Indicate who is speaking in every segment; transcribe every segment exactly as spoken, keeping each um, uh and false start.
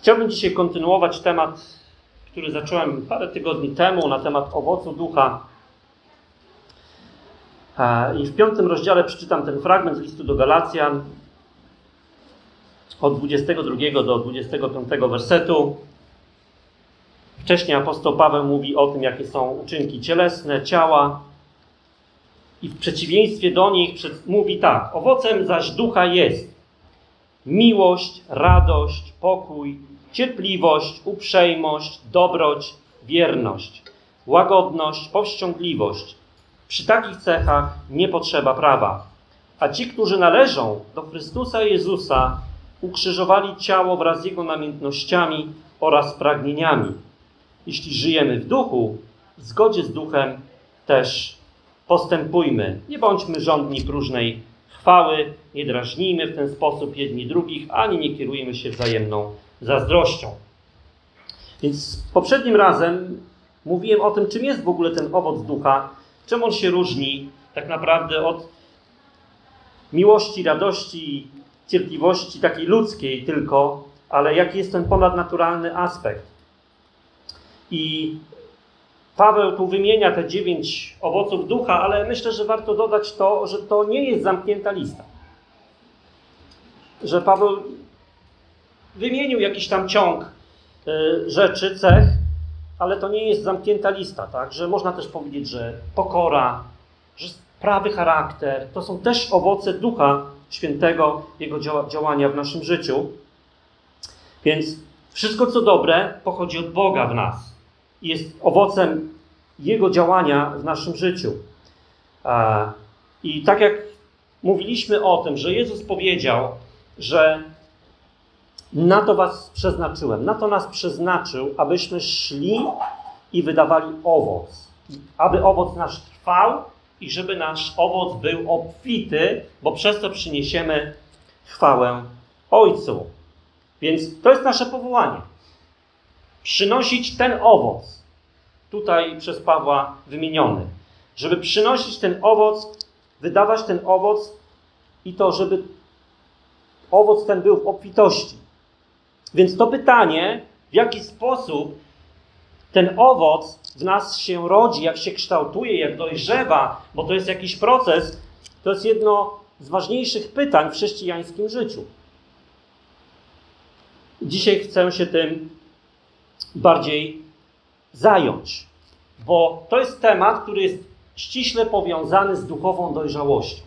Speaker 1: Chciałbym dzisiaj kontynuować temat, który zacząłem parę tygodni temu, na temat owocu ducha. I w piątym rozdziale przeczytam ten fragment z listu do Galacjan od dwudziestego drugiego do dwudziestego piątego wersetu. Wcześniej apostoł Paweł mówi o tym, jakie są uczynki cielesne, ciała. I w przeciwieństwie do nich mówi tak: owocem zaś ducha jest miłość, radość, pokój, cierpliwość, uprzejmość, dobroć, wierność, łagodność, powściągliwość. Przy takich cechach nie potrzeba prawa. A ci, którzy należą do Chrystusa Jezusa, ukrzyżowali ciało wraz z Jego namiętnościami oraz pragnieniami. Jeśli żyjemy w duchu, w zgodzie z duchem też postępujmy. Nie bądźmy żądni próżnej chwały, nie drażnijmy w ten sposób jedni drugich, ani nie kierujmy się wzajemną zazdrością. Więc poprzednim razem mówiłem o tym, czym jest w ogóle ten owoc ducha, czym on się różni tak naprawdę od miłości, radości, cierpliwości takiej ludzkiej tylko, ale jaki jest ten ponadnaturalny aspekt. I Paweł tu wymienia te dziewięć owoców ducha, ale myślę, że warto dodać to, że to nie jest zamknięta lista. Że Paweł wymienił jakiś tam ciąg y, rzeczy, cech, ale to nie jest zamknięta lista, tak? Że można też powiedzieć, że pokora, że prawy charakter, to są też owoce Ducha Świętego, Jego działa, działania w naszym życiu. Więc wszystko, co dobre, pochodzi od Boga w nas. Jest owocem Jego działania w naszym życiu. I tak jak mówiliśmy o tym, że Jezus powiedział, że na to was przeznaczyłem, na to nas przeznaczył, abyśmy szli i wydawali owoc. Aby owoc nasz trwał i żeby nasz owoc był obfity, bo przez to przyniesiemy chwałę Ojcu. Więc to jest nasze powołanie. Przynosić ten owoc, tutaj przez Pawła wymieniony. Żeby przynosić ten owoc, wydawać ten owoc i to, żeby owoc ten był w obfitości. Więc to pytanie, w jaki sposób ten owoc w nas się rodzi, jak się kształtuje, jak dojrzewa, bo to jest jakiś proces, to jest jedno z ważniejszych pytań w chrześcijańskim życiu. Dzisiaj chcę się tym bardziej zająć, bo to jest temat, który jest ściśle powiązany z duchową dojrzałością.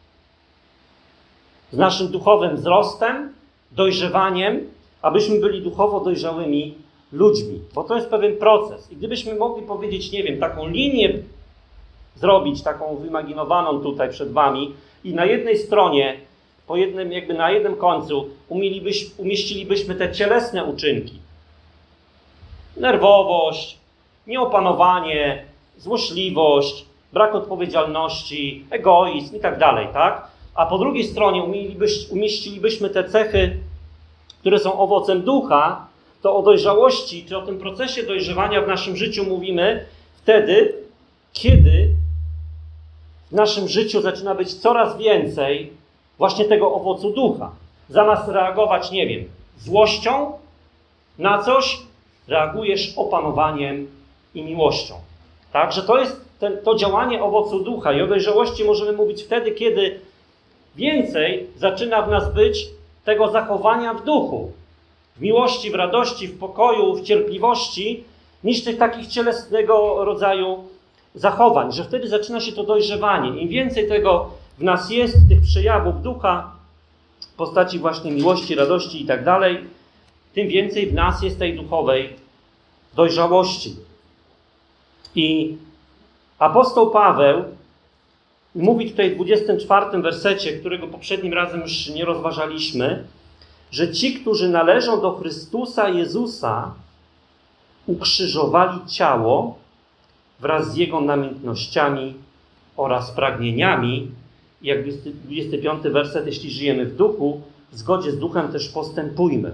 Speaker 1: Z naszym duchowym wzrostem, dojrzewaniem, abyśmy byli duchowo dojrzałymi ludźmi, bo to jest pewien proces. I gdybyśmy mogli powiedzieć, nie wiem, taką linię zrobić, taką wyimaginowaną tutaj przed wami i na jednej stronie, po jednym, jakby na jednym końcu umieścilibyśmy te cielesne uczynki. Nerwowość, nieopanowanie, złośliwość, brak odpowiedzialności, egoizm i tak dalej, tak? A po drugiej stronie umieścilibyśmy te cechy, które są owocem ducha, to o dojrzałości, czy o tym procesie dojrzewania w naszym życiu mówimy wtedy, kiedy w naszym życiu zaczyna być coraz więcej właśnie tego owocu ducha. Zamiast reagować, nie wiem, złością na coś, reagujesz opanowaniem i miłością. Tak, że to jest ten, to działanie owocu ducha i o dojrzałości możemy mówić wtedy, kiedy więcej zaczyna w nas być tego zachowania w duchu, w miłości, w radości, w pokoju, w cierpliwości, niż tych takich cielesnego rodzaju zachowań, że wtedy zaczyna się to dojrzewanie. Im więcej tego w nas jest, tych przejawów ducha, w postaci właśnie miłości, radości i tak dalej, tym więcej w nas jest tej duchowej dojrzałości. I apostoł Paweł mówi tutaj w dwudziestym czwartym wersecie, którego poprzednim razem już nie rozważaliśmy, że ci, którzy należą do Chrystusa Jezusa, ukrzyżowali ciało wraz z Jego namiętnościami oraz pragnieniami. I jak dwudziesty piąty werset, jeśli żyjemy w duchu, w zgodzie z duchem też postępujmy.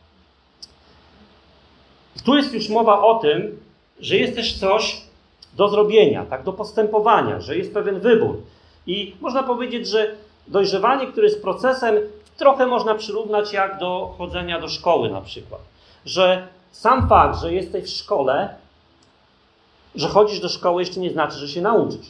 Speaker 1: Tu jest już mowa o tym, że jest też coś do zrobienia, tak, do postępowania, że jest pewien wybór. I można powiedzieć, że dojrzewanie, które jest procesem, trochę można przyrównać jak do chodzenia do szkoły na przykład. że sam fakt, że jesteś w szkole, że chodzisz do szkoły, jeszcze nie znaczy, że się nauczysz.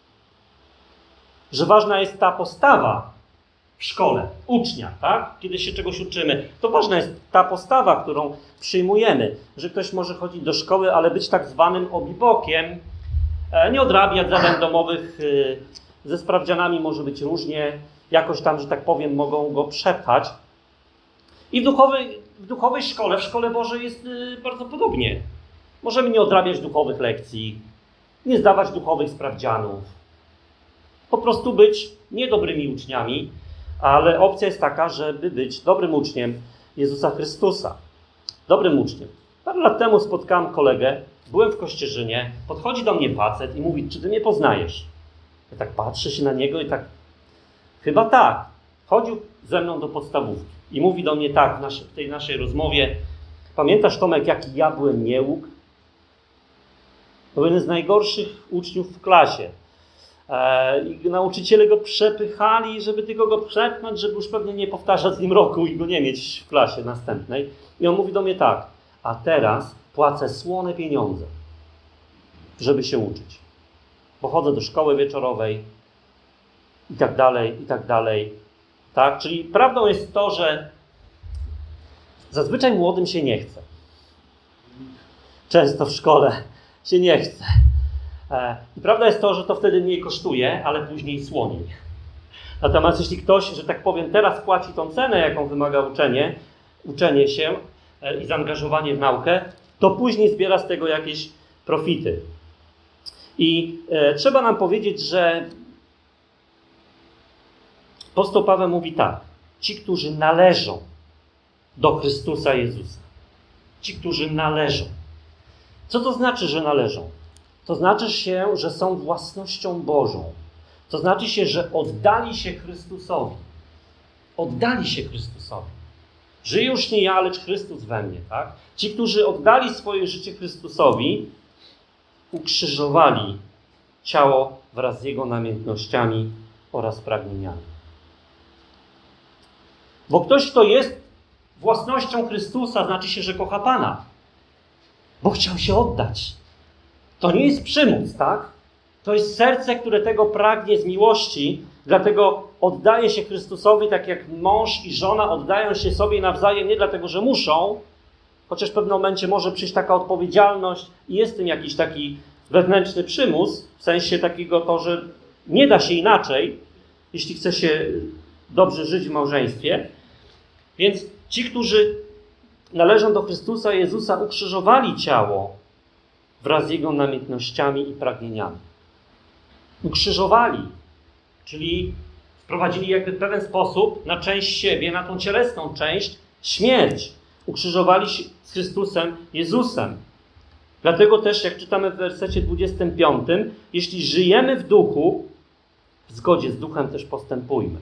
Speaker 1: Że ważna jest ta postawa w szkole, ucznia, tak? Kiedy się czegoś uczymy, to ważna jest ta postawa, którą przyjmujemy. Że ktoś może chodzić do szkoły, ale być tak zwanym obibokiem, nie odrabiać zadań domowych, ze sprawdzianami może być różnie, jakoś tam, że tak powiem, mogą go przepchać. I w duchowej, w duchowej szkole, w szkole Bożej jest bardzo podobnie. Możemy nie odrabiać duchowych lekcji, nie zdawać duchowych sprawdzianów. Po prostu być niedobrymi uczniami, ale opcja jest taka, żeby być dobrym uczniem Jezusa Chrystusa. Dobrym uczniem. Parę lat temu spotkałem kolegę, byłem w Kościerzynie, podchodzi do mnie facet i mówi, czy ty mnie poznajesz? Ja tak patrzę się na niego i tak, chyba tak. Chodził ze mną do podstawówki i mówi do mnie tak w, naszy, w tej naszej rozmowie, pamiętasz, Tomek, jaki ja byłem niełuk? To był jeden z najgorszych uczniów w klasie. E, I nauczyciele go przepychali, żeby tylko go przepchnąć, żeby już pewnie nie powtarzać z nim roku i go nie mieć w klasie następnej. I on mówi do mnie tak, a teraz płacę słone pieniądze, żeby się uczyć. Bo chodzę do szkoły wieczorowej i tak dalej, i tak dalej. Tak? Czyli prawdą jest to, że zazwyczaj młodym się nie chce. Często w szkole się nie chce. I prawda jest to, że to wtedy mniej kosztuje, ale później słoni. Natomiast jeśli ktoś, że tak powiem, teraz płaci tą cenę, jaką wymaga uczenie, uczenie się i zaangażowanie w naukę, to później zbiera z tego jakieś profity. I e, trzeba nam powiedzieć, że apostoł Paweł mówi tak, ci, którzy należą do Chrystusa Jezusa. Ci, którzy należą. Co to znaczy, że należą? To znaczy się, że są własnością Bożą. To znaczy się, że oddali się Chrystusowi. Oddali się Chrystusowi. Żyję już nie ja, lecz Chrystus we mnie. Tak? Ci, którzy oddali swoje życie Chrystusowi, ukrzyżowali ciało wraz z Jego namiętnościami oraz pragnieniami. Bo ktoś, kto jest własnością Chrystusa, znaczy się, że kocha Pana. Bo chciał się oddać. To nie jest przymus, tak? To jest serce, które tego pragnie z miłości, dlatego oddaje się Chrystusowi, tak jak mąż i żona oddają się sobie nawzajem, nie dlatego, że muszą, chociaż w pewnym momencie może przyjść taka odpowiedzialność i jest w tym jakiś taki wewnętrzny przymus, w sensie takiego to, że nie da się inaczej, jeśli chce się dobrze żyć w małżeństwie. Więc ci, którzy należą do Chrystusa Jezusa, ukrzyżowali ciało wraz z Jego namiętnościami i pragnieniami. Ukrzyżowali, czyli wprowadzili jakby w pewien sposób na część siebie, na tą cielesną część, śmierć. Ukrzyżowali się z Chrystusem Jezusem. Dlatego też, jak czytamy w wersecie dwudziestym piątym, jeśli żyjemy w duchu, w zgodzie z duchem też postępujmy.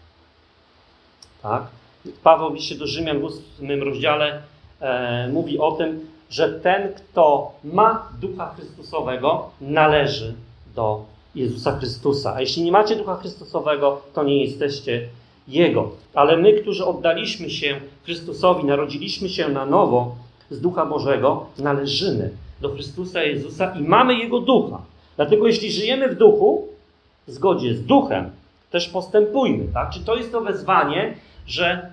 Speaker 1: Tak? Paweł w liście do Rzymian w ósmym rozdziale e, mówi o tym, że ten, kto ma Ducha Chrystusowego, należy do Jezusa Chrystusa. A jeśli nie macie Ducha Chrystusowego, to nie jesteście Jego. Ale my, którzy oddaliśmy się Chrystusowi, narodziliśmy się na nowo z Ducha Bożego, należymy do Chrystusa Jezusa i mamy Jego Ducha. Dlatego jeśli żyjemy w Duchu, w zgodzie z Duchem, też postępujmy. Tak? Czy to jest to wezwanie, że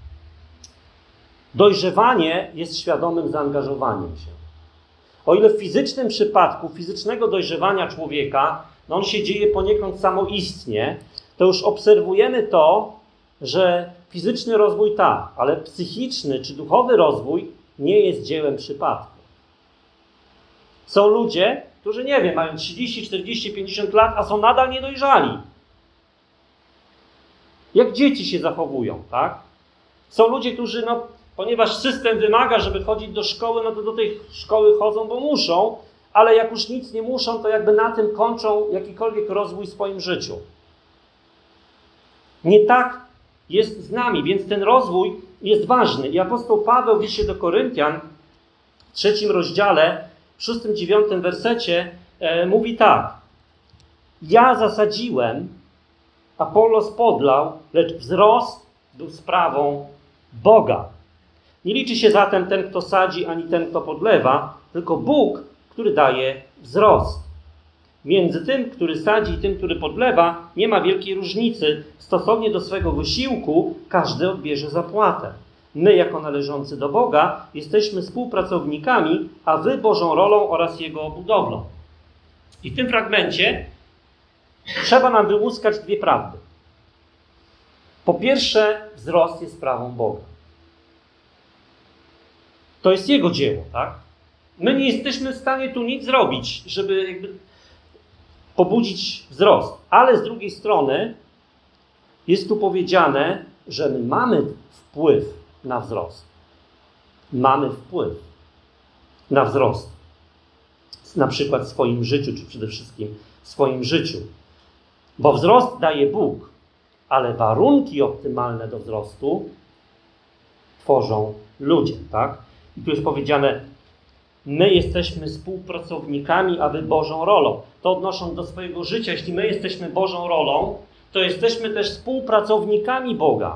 Speaker 1: dojrzewanie jest świadomym zaangażowaniem się. O ile w fizycznym przypadku, fizycznego dojrzewania człowieka, no on się dzieje poniekąd samoistnie, to już obserwujemy to, że fizyczny rozwój tak, ale psychiczny czy duchowy rozwój nie jest dziełem przypadku. Są ludzie, którzy, nie wiem, mają trzydzieści, czterdzieści, pięćdziesiąt lat, a są nadal niedojrzali. Jak dzieci się zachowują, tak? Są ludzie, którzy, no, ponieważ system wymaga, żeby chodzić do szkoły, no to do tej szkoły chodzą, bo muszą, ale jak już nic nie muszą, to jakby na tym kończą jakikolwiek rozwój w swoim życiu. Nie tak jest z nami, więc ten rozwój jest ważny. I apostoł Paweł w liście do Koryntian w trzecim rozdziale, w szóstym, dziewiątym wersecie e, mówi tak. Ja zasadziłem, Apollos podlał, lecz wzrost był sprawą Boga. Nie liczy się zatem ten, kto sadzi, ani ten, kto podlewa, tylko Bóg, który daje wzrost. Między tym, który sadzi i tym, który podlewa, nie ma wielkiej różnicy. Stosownie do swego wysiłku każdy odbierze zapłatę. My, jako należący do Boga, jesteśmy współpracownikami, a wy Bożą rolą oraz Jego budowlą. I w tym fragmencie trzeba nam wyłuskać dwie prawdy. Po pierwsze, wzrost jest sprawą Boga. To jest Jego dzieło, tak? My nie jesteśmy w stanie tu nic zrobić, żeby jakby pobudzić wzrost. Ale z drugiej strony jest tu powiedziane, że my mamy wpływ na wzrost. Mamy wpływ na wzrost. Na przykład w swoim życiu, czy przede wszystkim w swoim życiu. Bo wzrost daje Bóg, ale warunki optymalne do wzrostu tworzą ludzie, tak? I tu jest powiedziane, my jesteśmy współpracownikami, a wy Bożą rolą. To odnosząc do swojego życia, jeśli my jesteśmy Bożą rolą, to jesteśmy też współpracownikami Boga.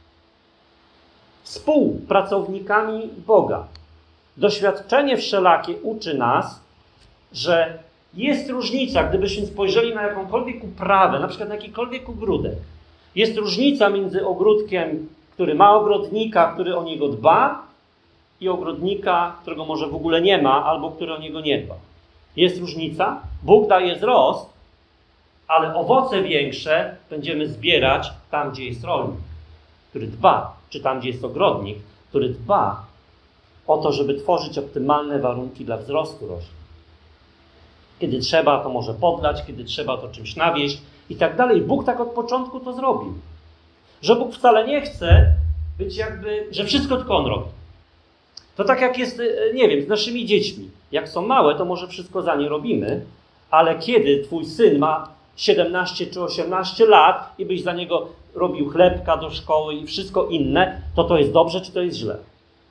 Speaker 1: Współpracownikami Boga. Doświadczenie wszelakie uczy nas, że jest różnica, gdybyśmy spojrzeli na jakąkolwiek uprawę, na przykład na jakikolwiek ogródek. Jest różnica między ogródkiem, który ma ogrodnika, który o niego dba, i ogrodnika, którego może w ogóle nie ma, albo który o niego nie dba. Jest różnica. Bóg daje wzrost, ale owoce większe będziemy zbierać tam, gdzie jest rolnik, który dba, czy tam, gdzie jest ogrodnik, który dba o to, żeby tworzyć optymalne warunki dla wzrostu roślin. Kiedy trzeba, to może podlać, kiedy trzeba, to czymś nawieść i tak dalej. Bóg tak od początku to zrobił. Że Bóg wcale nie chce być jakby, że wszystko tylko On robi. To tak jak jest, nie wiem, z naszymi dziećmi. Jak są małe, to może wszystko za nie robimy, ale kiedy twój syn ma siedemnaście czy osiemnaście lat i byś za niego robił chlebka do szkoły i wszystko inne, to to jest dobrze, czy to jest źle?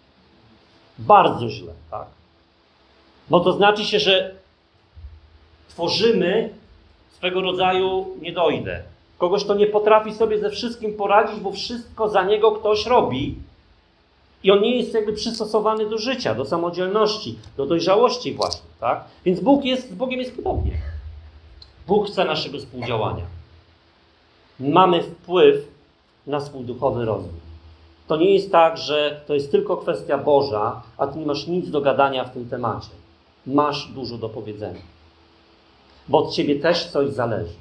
Speaker 1: Bardzo źle, tak? Bo to znaczy się, że tworzymy swego rodzaju niedojdę. Kogoś, kto nie potrafi sobie ze wszystkim poradzić, bo wszystko za niego ktoś robi. I on nie jest jakby przystosowany do życia, do samodzielności, do dojrzałości właśnie, tak? Więc Bóg jest, z Bogiem jest podobnie. Bóg chce naszego współdziałania. Mamy wpływ na swój duchowy rozwój. To nie jest tak, że to jest tylko kwestia Boża, a ty nie masz nic do gadania w tym temacie. Masz dużo do powiedzenia. Bo od ciebie też coś zależy.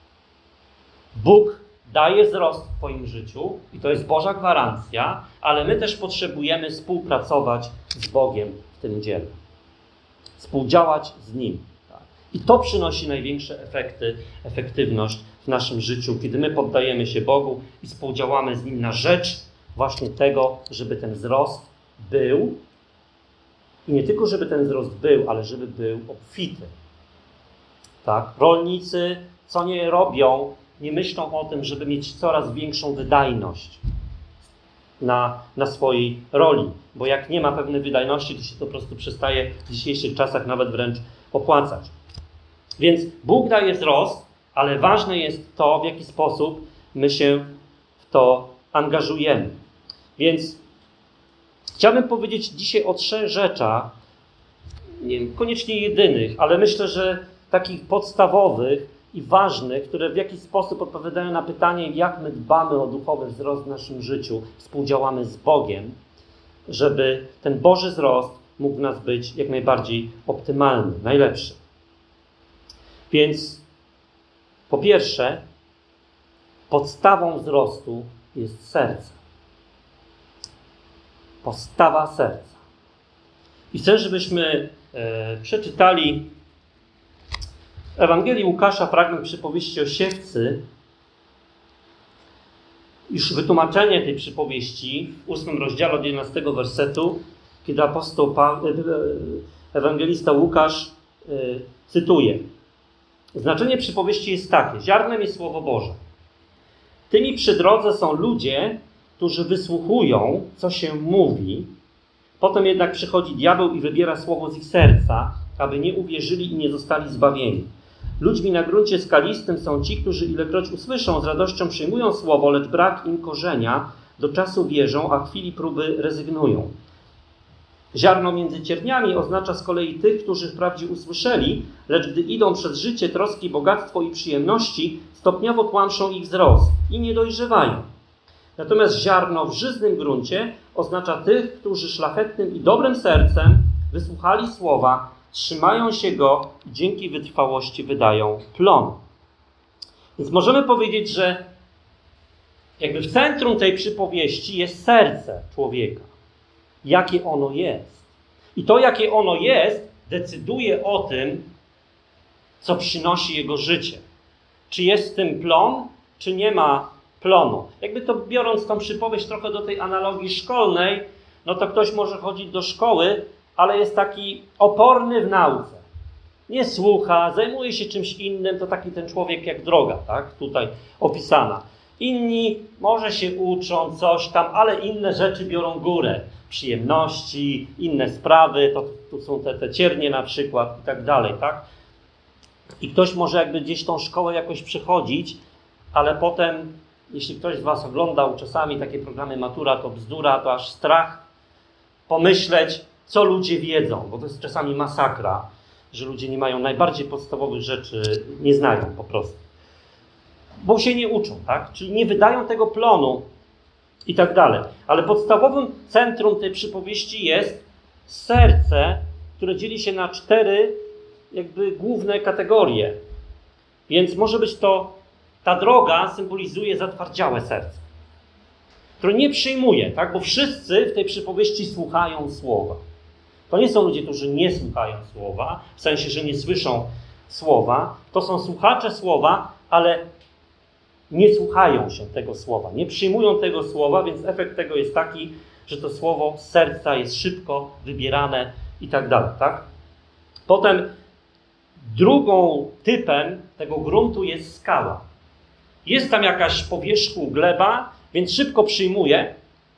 Speaker 1: Bóg daje wzrost w twoim życiu i to jest Boża gwarancja, ale my też potrzebujemy współpracować z Bogiem w tym dziele. Współdziałać z Nim. Tak? I to przynosi największe efekty, efektywność w naszym życiu, kiedy my poddajemy się Bogu i współdziałamy z Nim na rzecz właśnie tego, żeby ten wzrost był i nie tylko, żeby ten wzrost był, ale żeby był obfity. Tak? Rolnicy co nie robią, nie myślą o tym, żeby mieć coraz większą wydajność na, na swojej roli. Bo jak nie ma pewnej wydajności, to się to po prostu przestaje w dzisiejszych czasach nawet wręcz opłacać. Więc Bóg daje wzrost, ale ważne jest to, w jaki sposób my się w to angażujemy. Więc chciałbym powiedzieć dzisiaj o trzech rzeczach, nie wiem, koniecznie jedynych, ale myślę, że takich podstawowych i ważnych, które w jakiś sposób odpowiadają na pytanie, jak my dbamy o duchowy wzrost w naszym życiu, współdziałamy z Bogiem, żeby ten Boży wzrost mógł w nas być jak najbardziej optymalny, najlepszy. Więc po pierwsze, podstawą wzrostu jest serce. Podstawa serca. I chcę, żebyśmy e, przeczytali Ewangelii Łukasza, fragment przypowieści o siewcy. Już wytłumaczenie tej przypowieści w ósmym rozdziale od jedenastego wersetu, kiedy apostoł pa, ewangelista Łukasz y, cytuje. Znaczenie przypowieści jest takie. Ziarnem jest Słowo Boże. Tymi przy drodze są ludzie, którzy wysłuchują, co się mówi. Potem jednak przychodzi diabeł i wybiera słowo z ich serca, aby nie uwierzyli i nie zostali zbawieni. Ludźmi na gruncie skalistym są ci, którzy ilekroć usłyszą, z radością przyjmują słowo, lecz brak im korzenia, do czasu wierzą, a w chwili próby rezygnują. Ziarno między cierniami oznacza z kolei tych, którzy wprawdzie usłyszeli, lecz gdy idą przez życie, troski, bogactwo i przyjemności, stopniowo tłamszą ich wzrost i nie dojrzewają. Natomiast ziarno w żyznym gruncie oznacza tych, którzy szlachetnym i dobrym sercem wysłuchali słowa, trzymają się go i dzięki wytrwałości wydają plon. Więc możemy powiedzieć, że jakby w centrum tej przypowieści jest serce człowieka. Jakie ono jest. I to, jakie ono jest, decyduje o tym, co przynosi jego życie. Czy jest w tym plon, czy nie ma plonu. Jakby to biorąc tą przypowieść trochę do tej analogii szkolnej, no to ktoś może chodzić do szkoły, ale jest taki oporny w nauce. Nie słucha, zajmuje się czymś innym, to taki ten człowiek jak droga, tak? Tutaj opisana. Inni może się uczą coś tam, ale inne rzeczy biorą górę. Przyjemności, inne sprawy, to tu są te, te ciernie na przykład i tak dalej, tak? I ktoś może jakby gdzieś tą szkołę jakoś przechodzić, ale potem, jeśli ktoś z was oglądał czasami takie programy Matura to bzdura, to aż strach pomyśleć, co ludzie wiedzą, bo to jest czasami masakra, że ludzie nie mają najbardziej podstawowych rzeczy, nie znają po prostu. Bo się nie uczą, tak? Czyli nie wydają tego plonu i tak dalej. Ale podstawowym centrum tej przypowieści jest serce, które dzieli się na cztery jakby główne kategorie. Więc może być to, ta droga symbolizuje zatwardziałe serce, które nie przyjmuje, tak? Bo wszyscy w tej przypowieści słuchają słowa. To nie są ludzie, którzy nie słuchają słowa, w sensie, że nie słyszą słowa. To są słuchacze słowa, ale nie słuchają się tego słowa, nie przyjmują tego słowa, więc efekt tego jest taki, że to słowo z serca jest szybko wybierane i tak dalej, tak? Potem drugą typem tego gruntu jest skała. Jest tam jakaś po wierzchu gleba, więc szybko przyjmuje.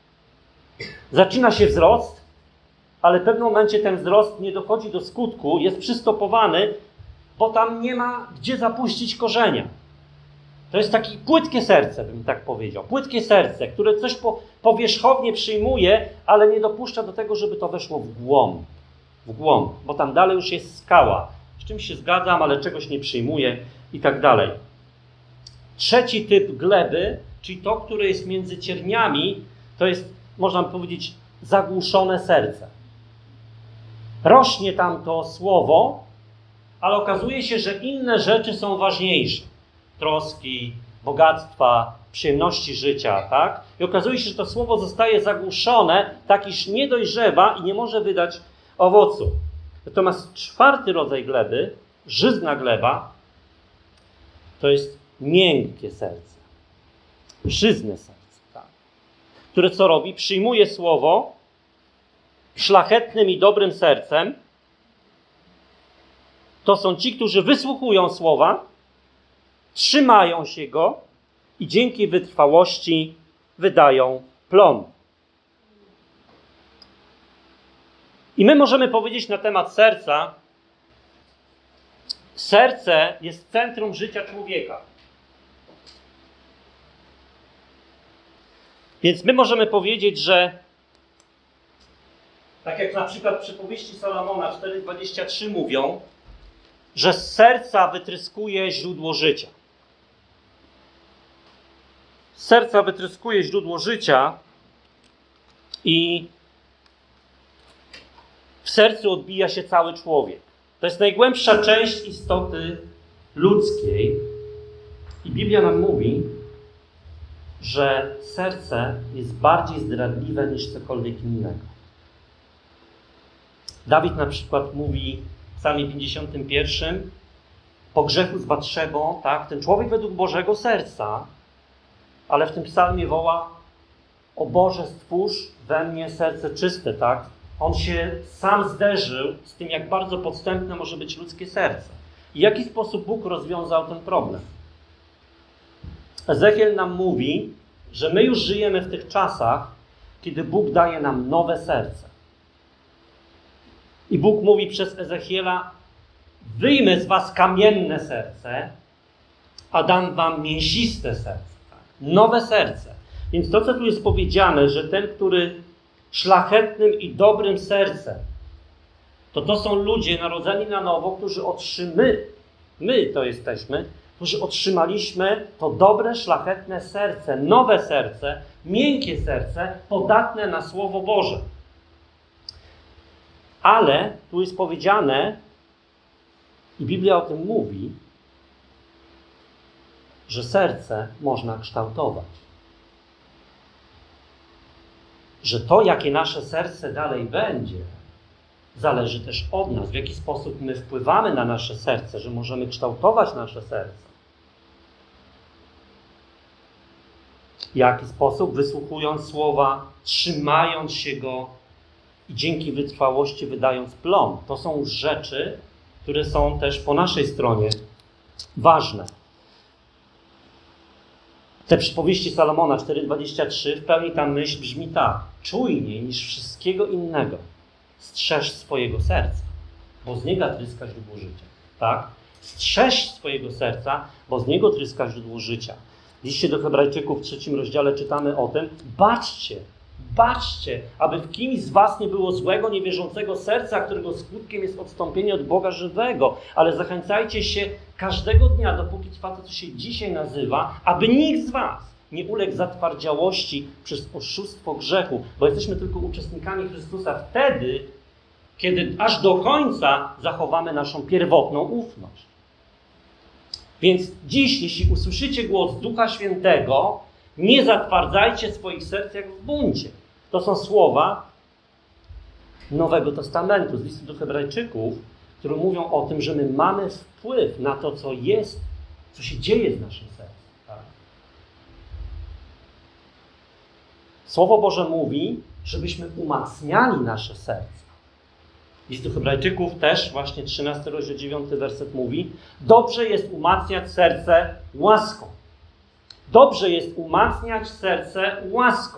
Speaker 1: Zaczyna się wzrost, ale w pewnym momencie ten wzrost nie dochodzi do skutku, jest przystopowany, bo tam nie ma gdzie zapuścić korzenia. To jest takie płytkie serce, bym tak powiedział. Płytkie serce, które coś po, powierzchownie przyjmuje, ale nie dopuszcza do tego, żeby to weszło w głąb. W głąb, bo tam dalej już jest skała. Z czymś się zgadzam, ale czegoś nie przyjmuję i tak dalej. Trzeci typ gleby, czyli to, które jest między cierniami, to jest, można by powiedzieć, zagłuszone serce. Rośnie tam to słowo, ale okazuje się, że inne rzeczy są ważniejsze. Troski, bogactwa, przyjemności życia, tak? I okazuje się, że to słowo zostaje zagłuszone, tak iż nie dojrzewa i nie może wydać owocu. Natomiast czwarty rodzaj gleby, żyzna gleba, to jest miękkie serce. Żyzne serce, tak? Które co robi? Przyjmuje słowo szlachetnym i dobrym sercem. To są ci, którzy wysłuchują słowa, trzymają się go i dzięki wytrwałości wydają plon. I my możemy powiedzieć na temat serca, serce jest centrum życia człowieka. Więc my możemy powiedzieć, że tak jak na przykład przypowieści Salomona cztery dwadzieścia trzy mówią, że z serca wytryskuje źródło życia. Z serca wytryskuje źródło życia i w sercu odbija się cały człowiek. To jest najgłębsza część istoty ludzkiej. I Biblia nam mówi, że serce jest bardziej zdradliwe niż cokolwiek innego. Dawid na przykład mówi w psalmie pięćdziesiątym pierwszym, po grzechu z Batszebą, tak, ten człowiek według Bożego serca, ale w tym psalmie woła: o Boże, stwórz we mnie serce czyste, tak? On się sam zderzył z tym, jak bardzo podstępne może być ludzkie serce. I w jaki sposób Bóg rozwiązał ten problem? Ezechiel nam mówi, że my już żyjemy w tych czasach, kiedy Bóg daje nam nowe serce. I Bóg mówi przez Ezechiela: wyjmę z was kamienne serce, a dam wam mięsiste serce. Tak? Nowe serce. Więc to, co tu jest powiedziane, że ten, który szlachetnym i dobrym sercem, to to są ludzie narodzeni na nowo, którzy otrzymy, my to jesteśmy, którzy otrzymaliśmy to dobre, szlachetne serce, nowe serce, miękkie serce, podatne na Słowo Boże. Ale tu jest powiedziane, i Biblia o tym mówi, że serce można kształtować. Że to, jakie nasze serce dalej będzie, zależy też od nas, w jaki sposób my wpływamy na nasze serce, że możemy kształtować nasze serce. W jaki sposób, wysłuchując słowa, trzymając się go i dzięki wytrwałości wydając plon. To są rzeczy, które są też po naszej stronie ważne. Te przypowieści Salomona cztery dwadzieścia trzy, w pełni ta myśl brzmi tak. Czujniej niż wszystkiego innego strzeż swojego serca, bo z niego tryska źródło życia. Tak? Strzeż swojego serca, bo z niego tryska źródło życia. W liście do Hebrajczyków w trzecim rozdziale czytamy o tym. Baczcie, baczcie, aby w kimś z was nie było złego, niewierzącego serca, którego skutkiem jest odstąpienie od Boga żywego. Ale zachęcajcie się każdego dnia, dopóki trwa to, co się dzisiaj nazywa, aby nikt z was nie uległ zatwardziałości przez oszustwo grzechu, bo jesteśmy tylko uczestnikami Chrystusa wtedy, kiedy aż do końca zachowamy naszą pierwotną ufność. Więc dziś, jeśli usłyszycie głos Ducha Świętego, nie zatwardzajcie swoich serc jak w buncie. To są słowa Nowego Testamentu, z listu do Hebrajczyków, które mówią o tym, że my mamy wpływ na to, co jest, co się dzieje z naszym sercem. Tak? Słowo Boże mówi, żebyśmy umacniali nasze serce. List do Hebrajczyków też, właśnie trzynasty rozdział dziewiąty werset mówi, dobrze jest umacniać serce łaską. Dobrze jest umacniać serce łaską.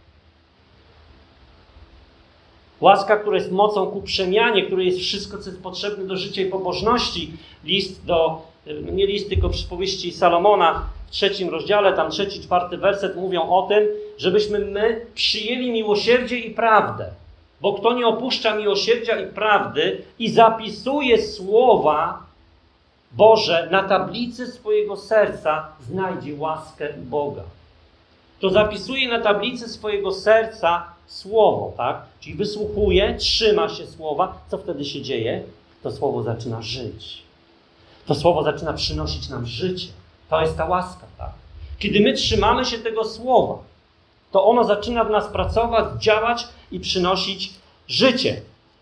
Speaker 1: Łaska, która jest mocą ku przemianie, która jest wszystko, co jest potrzebne do życia i pobożności. List do, nie list, tylko przypowieści Salomona w trzecim rozdziale, tam trzeci, czwarty werset mówią o tym, żebyśmy my przyjęli miłosierdzie i prawdę. Bo kto nie opuszcza miłosierdzia i prawdy i zapisuje słowa Boże na tablicy swojego serca, znajdzie łaskę Boga. To zapisuje na tablicy swojego serca słowo, tak? Czyli wysłuchuje, trzyma się słowa. Co wtedy się dzieje? To słowo zaczyna żyć. To słowo zaczyna przynosić nam życie. To jest ta łaska, tak? Kiedy my trzymamy się tego słowa, to ono zaczyna w nas pracować, działać i przynosić życie.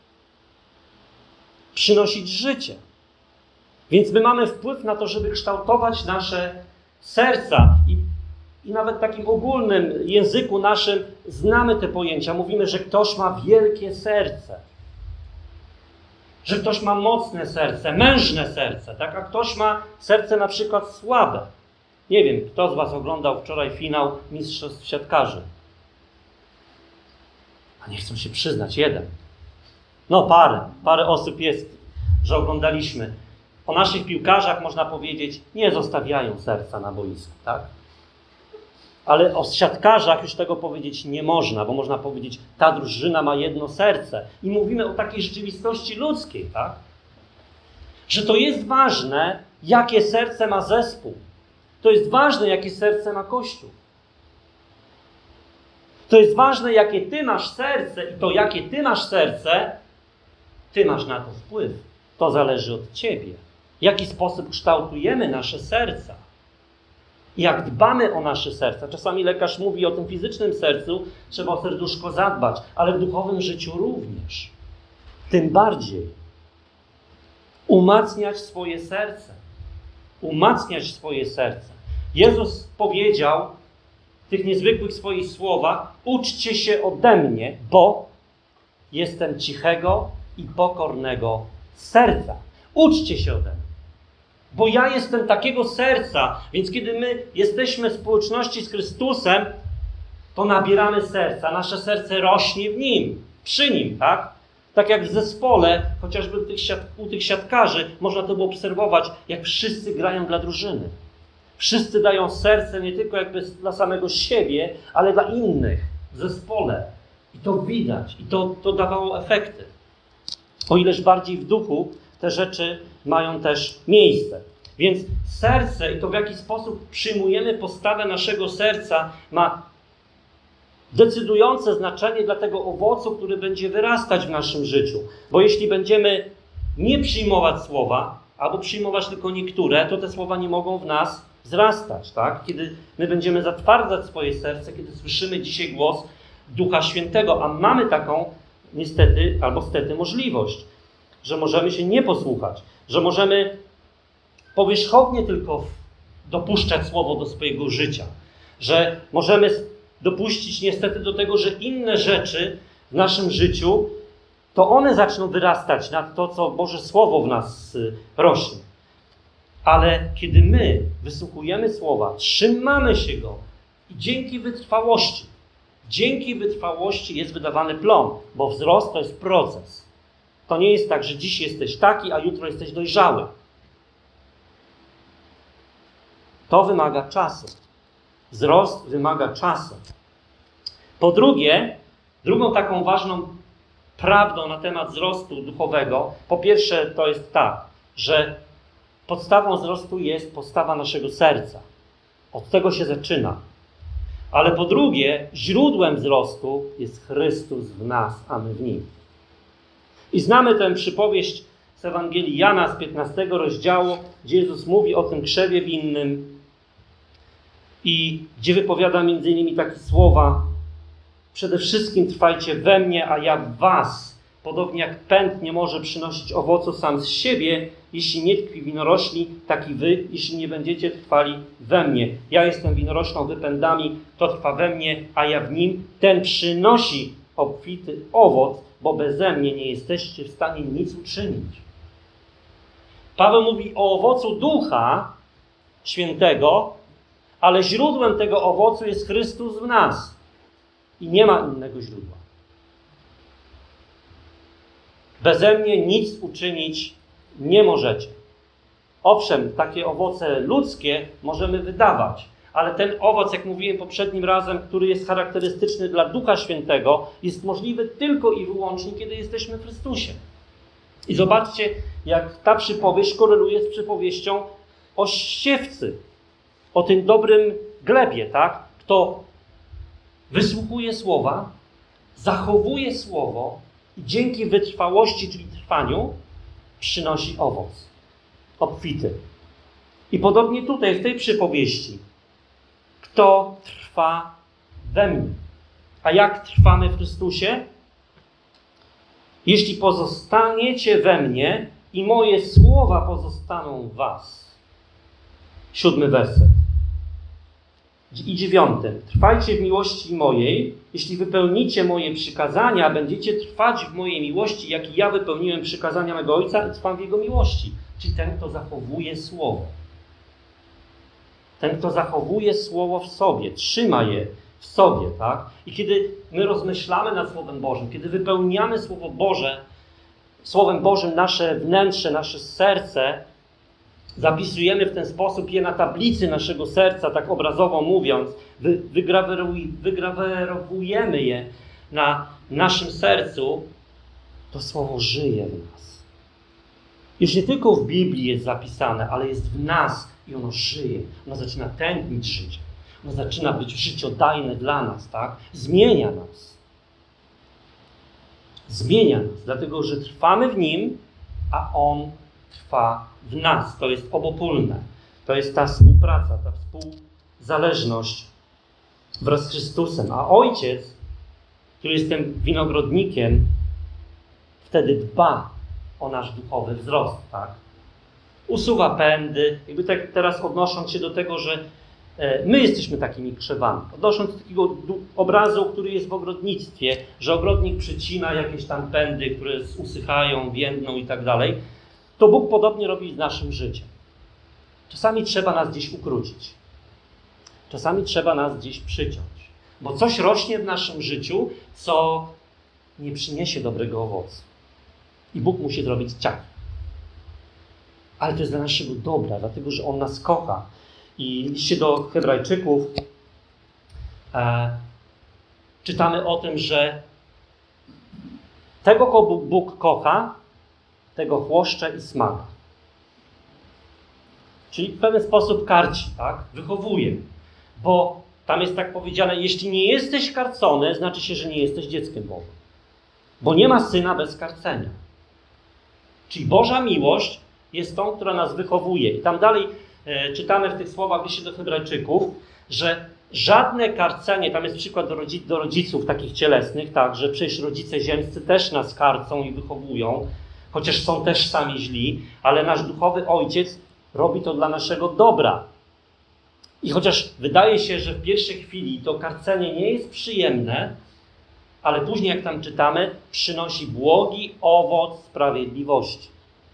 Speaker 1: Przynosić życie. Więc my mamy wpływ na to, żeby kształtować nasze serca. I, i nawet w takim ogólnym języku naszym znamy te pojęcia. Mówimy, że ktoś ma wielkie serce. Że ktoś ma mocne serce, mężne serce, tak? A ktoś ma serce na przykład słabe. Nie wiem, kto z was oglądał wczoraj finał Mistrzostw Siatkarzy. A nie chcą się przyznać, jeden. No parę, parę osób jest, że oglądaliśmy. O naszych piłkarzach można powiedzieć, nie zostawiają serca na boisku, tak? Ale o siatkarzach już tego powiedzieć nie można, bo można powiedzieć, ta drużyna ma jedno serce. I mówimy o takiej rzeczywistości ludzkiej, tak? Że to jest ważne, jakie serce ma zespół. To jest ważne, jakie serce ma Kościół. To jest ważne, jakie ty masz serce i to, jakie ty masz serce, ty masz na to wpływ. To zależy od ciebie. W jaki sposób kształtujemy nasze serca. Jak dbamy o nasze serca. Czasami lekarz mówi o tym fizycznym sercu, trzeba o serduszko zadbać, ale w duchowym życiu również. Tym bardziej. Umacniać swoje serce. Umacniać swoje serce. Jezus powiedział w tych niezwykłych swoich słowach, uczcie się ode mnie, bo jestem cichego i pokornego serca. Uczcie się ode mnie. Bo ja jestem takiego serca, więc kiedy my jesteśmy w społeczności z Chrystusem, to nabieramy serca. Nasze serce rośnie w Nim, przy Nim, tak? Tak jak w zespole, chociażby u tych, siat, u tych siatkarzy, można to było obserwować, jak wszyscy grają dla drużyny. Wszyscy dają serce nie tylko jakby dla samego siebie, ale dla innych w zespole. I to widać. I to, to dawało efekty. O ileż bardziej w duchu te rzeczy mają też miejsce. Więc serce i to, w jaki sposób przyjmujemy postawę naszego serca, ma decydujące znaczenie dla tego owocu, który będzie wyrastać w naszym życiu. Bo jeśli będziemy nie przyjmować słowa, albo przyjmować tylko niektóre, to te słowa nie mogą w nas wzrastać. Tak? Kiedy my będziemy zatwardzać swoje serce, kiedy słyszymy dzisiaj głos Ducha Świętego, a mamy taką niestety albo stety możliwość, że możemy się nie posłuchać, że możemy powierzchownie tylko dopuszczać słowo do swojego życia, że możemy dopuścić niestety do tego, że inne rzeczy w naszym życiu, to one zaczną wyrastać nad to, co Boże Słowo w nas rośnie. Ale kiedy my wysłuchujemy słowa, trzymamy się go i dzięki wytrwałości, dzięki wytrwałości jest wydawany plon, bo wzrost to jest proces. To nie jest tak, że dziś jesteś taki, a jutro jesteś dojrzały. To wymaga czasu. Wzrost wymaga czasu. Po drugie, drugą taką ważną prawdą na temat wzrostu duchowego, po pierwsze to jest tak, że podstawą wzrostu jest postawa naszego serca. Od tego się zaczyna. Ale po drugie, źródłem wzrostu jest Chrystus w nas, a my w Nim. I znamy tę przypowieść z Ewangelii Jana z piętnastego rozdziału, gdzie Jezus mówi o tym krzewie winnym i gdzie wypowiada między innymi takie słowa: przede wszystkim trwajcie we mnie, a ja w was. Podobnie jak pęd nie może przynosić owocu sam z siebie, jeśli nie tkwi winorośli, tak i wy, jeśli nie będziecie trwali we mnie. Ja jestem winoroślą, wy pędami, to trwa we mnie, a ja w nim. Ten przynosi obfity owoc, bo beze mnie nie jesteście w stanie nic uczynić. Paweł mówi o owocu Ducha Świętego, ale źródłem tego owocu jest Chrystus w nas. I nie ma innego źródła. Beze mnie nic uczynić nie możecie. Owszem, takie owoce ludzkie możemy wydawać, ale ten owoc, jak mówiłem poprzednim razem, który jest charakterystyczny dla Ducha Świętego, jest możliwy tylko i wyłącznie, kiedy jesteśmy w Chrystusie. I zobaczcie, jak ta przypowieść koreluje z przypowieścią o siewcy, o tym dobrym glebie, tak? Kto wysłuchuje słowa, zachowuje słowo i dzięki wytrwałości, czyli trwaniu, przynosi owoc obfity. I podobnie tutaj, w tej przypowieści, kto trwa we mnie. A jak trwamy w Chrystusie? Jeśli pozostaniecie we mnie i moje słowa pozostaną w was. Siódmy werset. I dziewiąty. Trwajcie w miłości mojej. Jeśli wypełnicie moje przykazania, będziecie trwać w mojej miłości, jak i ja wypełniłem przykazania mego Ojca i trwam w Jego miłości. Czyli ten, kto zachowuje słowo. Ten, kto zachowuje słowo w sobie, trzyma je w sobie, tak? I kiedy my rozmyślamy nad Słowem Bożym, kiedy wypełniamy Słowo Boże, Słowem Bożym nasze wnętrze, nasze serce, zapisujemy w ten sposób je na tablicy naszego serca, tak obrazowo mówiąc, wy, wygrawerowujemy je na naszym sercu, to Słowo żyje w nas. Już nie tylko w Biblii jest zapisane, ale jest w nas i ono żyje. Ono zaczyna tętnić życie. Ono zaczyna być życiodajne dla nas, tak? Zmienia nas. Zmienia nas, dlatego że trwamy w Nim, a On trwa w nas. To jest obopólne. To jest ta współpraca, ta współzależność wraz z Chrystusem. A Ojciec, który jest tym winogrodnikiem, wtedy dba o nasz duchowy wzrost, tak? Usuwa pędy. Jakby tak teraz odnosząc się do tego, że my jesteśmy takimi krzewami. Odnosząc do takiego obrazu, który jest w ogrodnictwie, że ogrodnik przycina jakieś tam pędy, które usychają, więdną i tak dalej, to Bóg podobnie robi z naszym życiem. Czasami trzeba nas gdzieś ukrócić. Czasami trzeba nas gdzieś przyciąć. Bo coś rośnie w naszym życiu, co nie przyniesie dobrego owocu. I Bóg musi zrobić ciach. Ale to jest dla naszego dobra, dlatego że On nas kocha. I w liście do Hebrajczyków e, czytamy o tym, że tego, kogo Bóg kocha, tego chłoszcze i smaga. Czyli w pewien sposób karci, tak? Wychowuje. Bo tam jest tak powiedziane, jeśli nie jesteś karcony, znaczy się, że nie jesteś dzieckiem Boga. Bo nie ma syna bez karcenia. Czyli Boża miłość jest tą, która nas wychowuje. I tam dalej e, czytamy w tych słowach w liście do Hebrajczyków, że żadne karcenie, tam jest przykład do, rodzi, do rodziców takich cielesnych, tak, że przecież rodzice ziemscy też nas karcą i wychowują, chociaż są też sami źli, ale nasz duchowy ojciec robi to dla naszego dobra. I chociaż wydaje się, że w pierwszej chwili to karcenie nie jest przyjemne, ale później, jak tam czytamy, przynosi błogi owoc sprawiedliwości.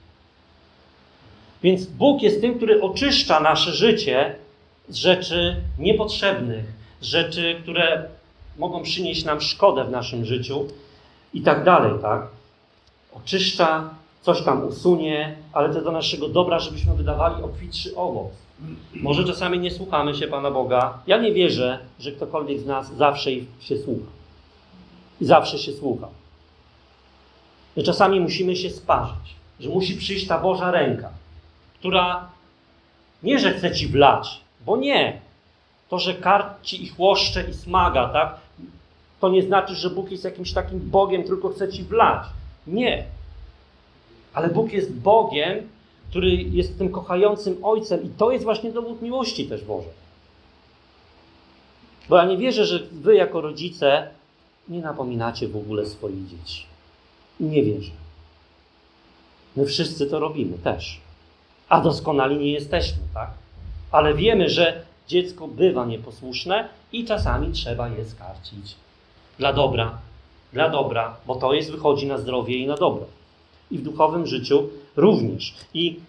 Speaker 1: Więc Bóg jest tym, który oczyszcza nasze życie z rzeczy niepotrzebnych, z rzeczy, które mogą przynieść nam szkodę w naszym życiu i tak dalej, tak? Oczyszcza, coś tam usunie, ale to do naszego dobra, żebyśmy wydawali obfitszy owoc. Może czasami nie słuchamy się Pana Boga. Ja nie wierzę, że ktokolwiek z nas zawsze się słucha. I zawsze się słucha. Że czasami musimy się sparzyć, że musi przyjść ta Boża ręka, która nie, że chce ci wlać, bo nie. To, że karci i chłoszcze i smaga, tak? To nie znaczy, że Bóg jest jakimś takim Bogiem, tylko chce ci wlać. Nie. Ale Bóg jest Bogiem, który jest tym kochającym Ojcem i to jest właśnie dowód miłości też Bożej. Bo ja nie wierzę, że wy jako rodzice nie napominacie w ogóle swoich dzieci. Nie wierzę. My wszyscy to robimy też. A doskonali nie jesteśmy, tak? Ale wiemy, że dziecko bywa nieposłuszne i czasami trzeba je skarcić. Dla dobra. Dla dobra, bo to jest, wychodzi na zdrowie i na dobro. I w duchowym życiu również. I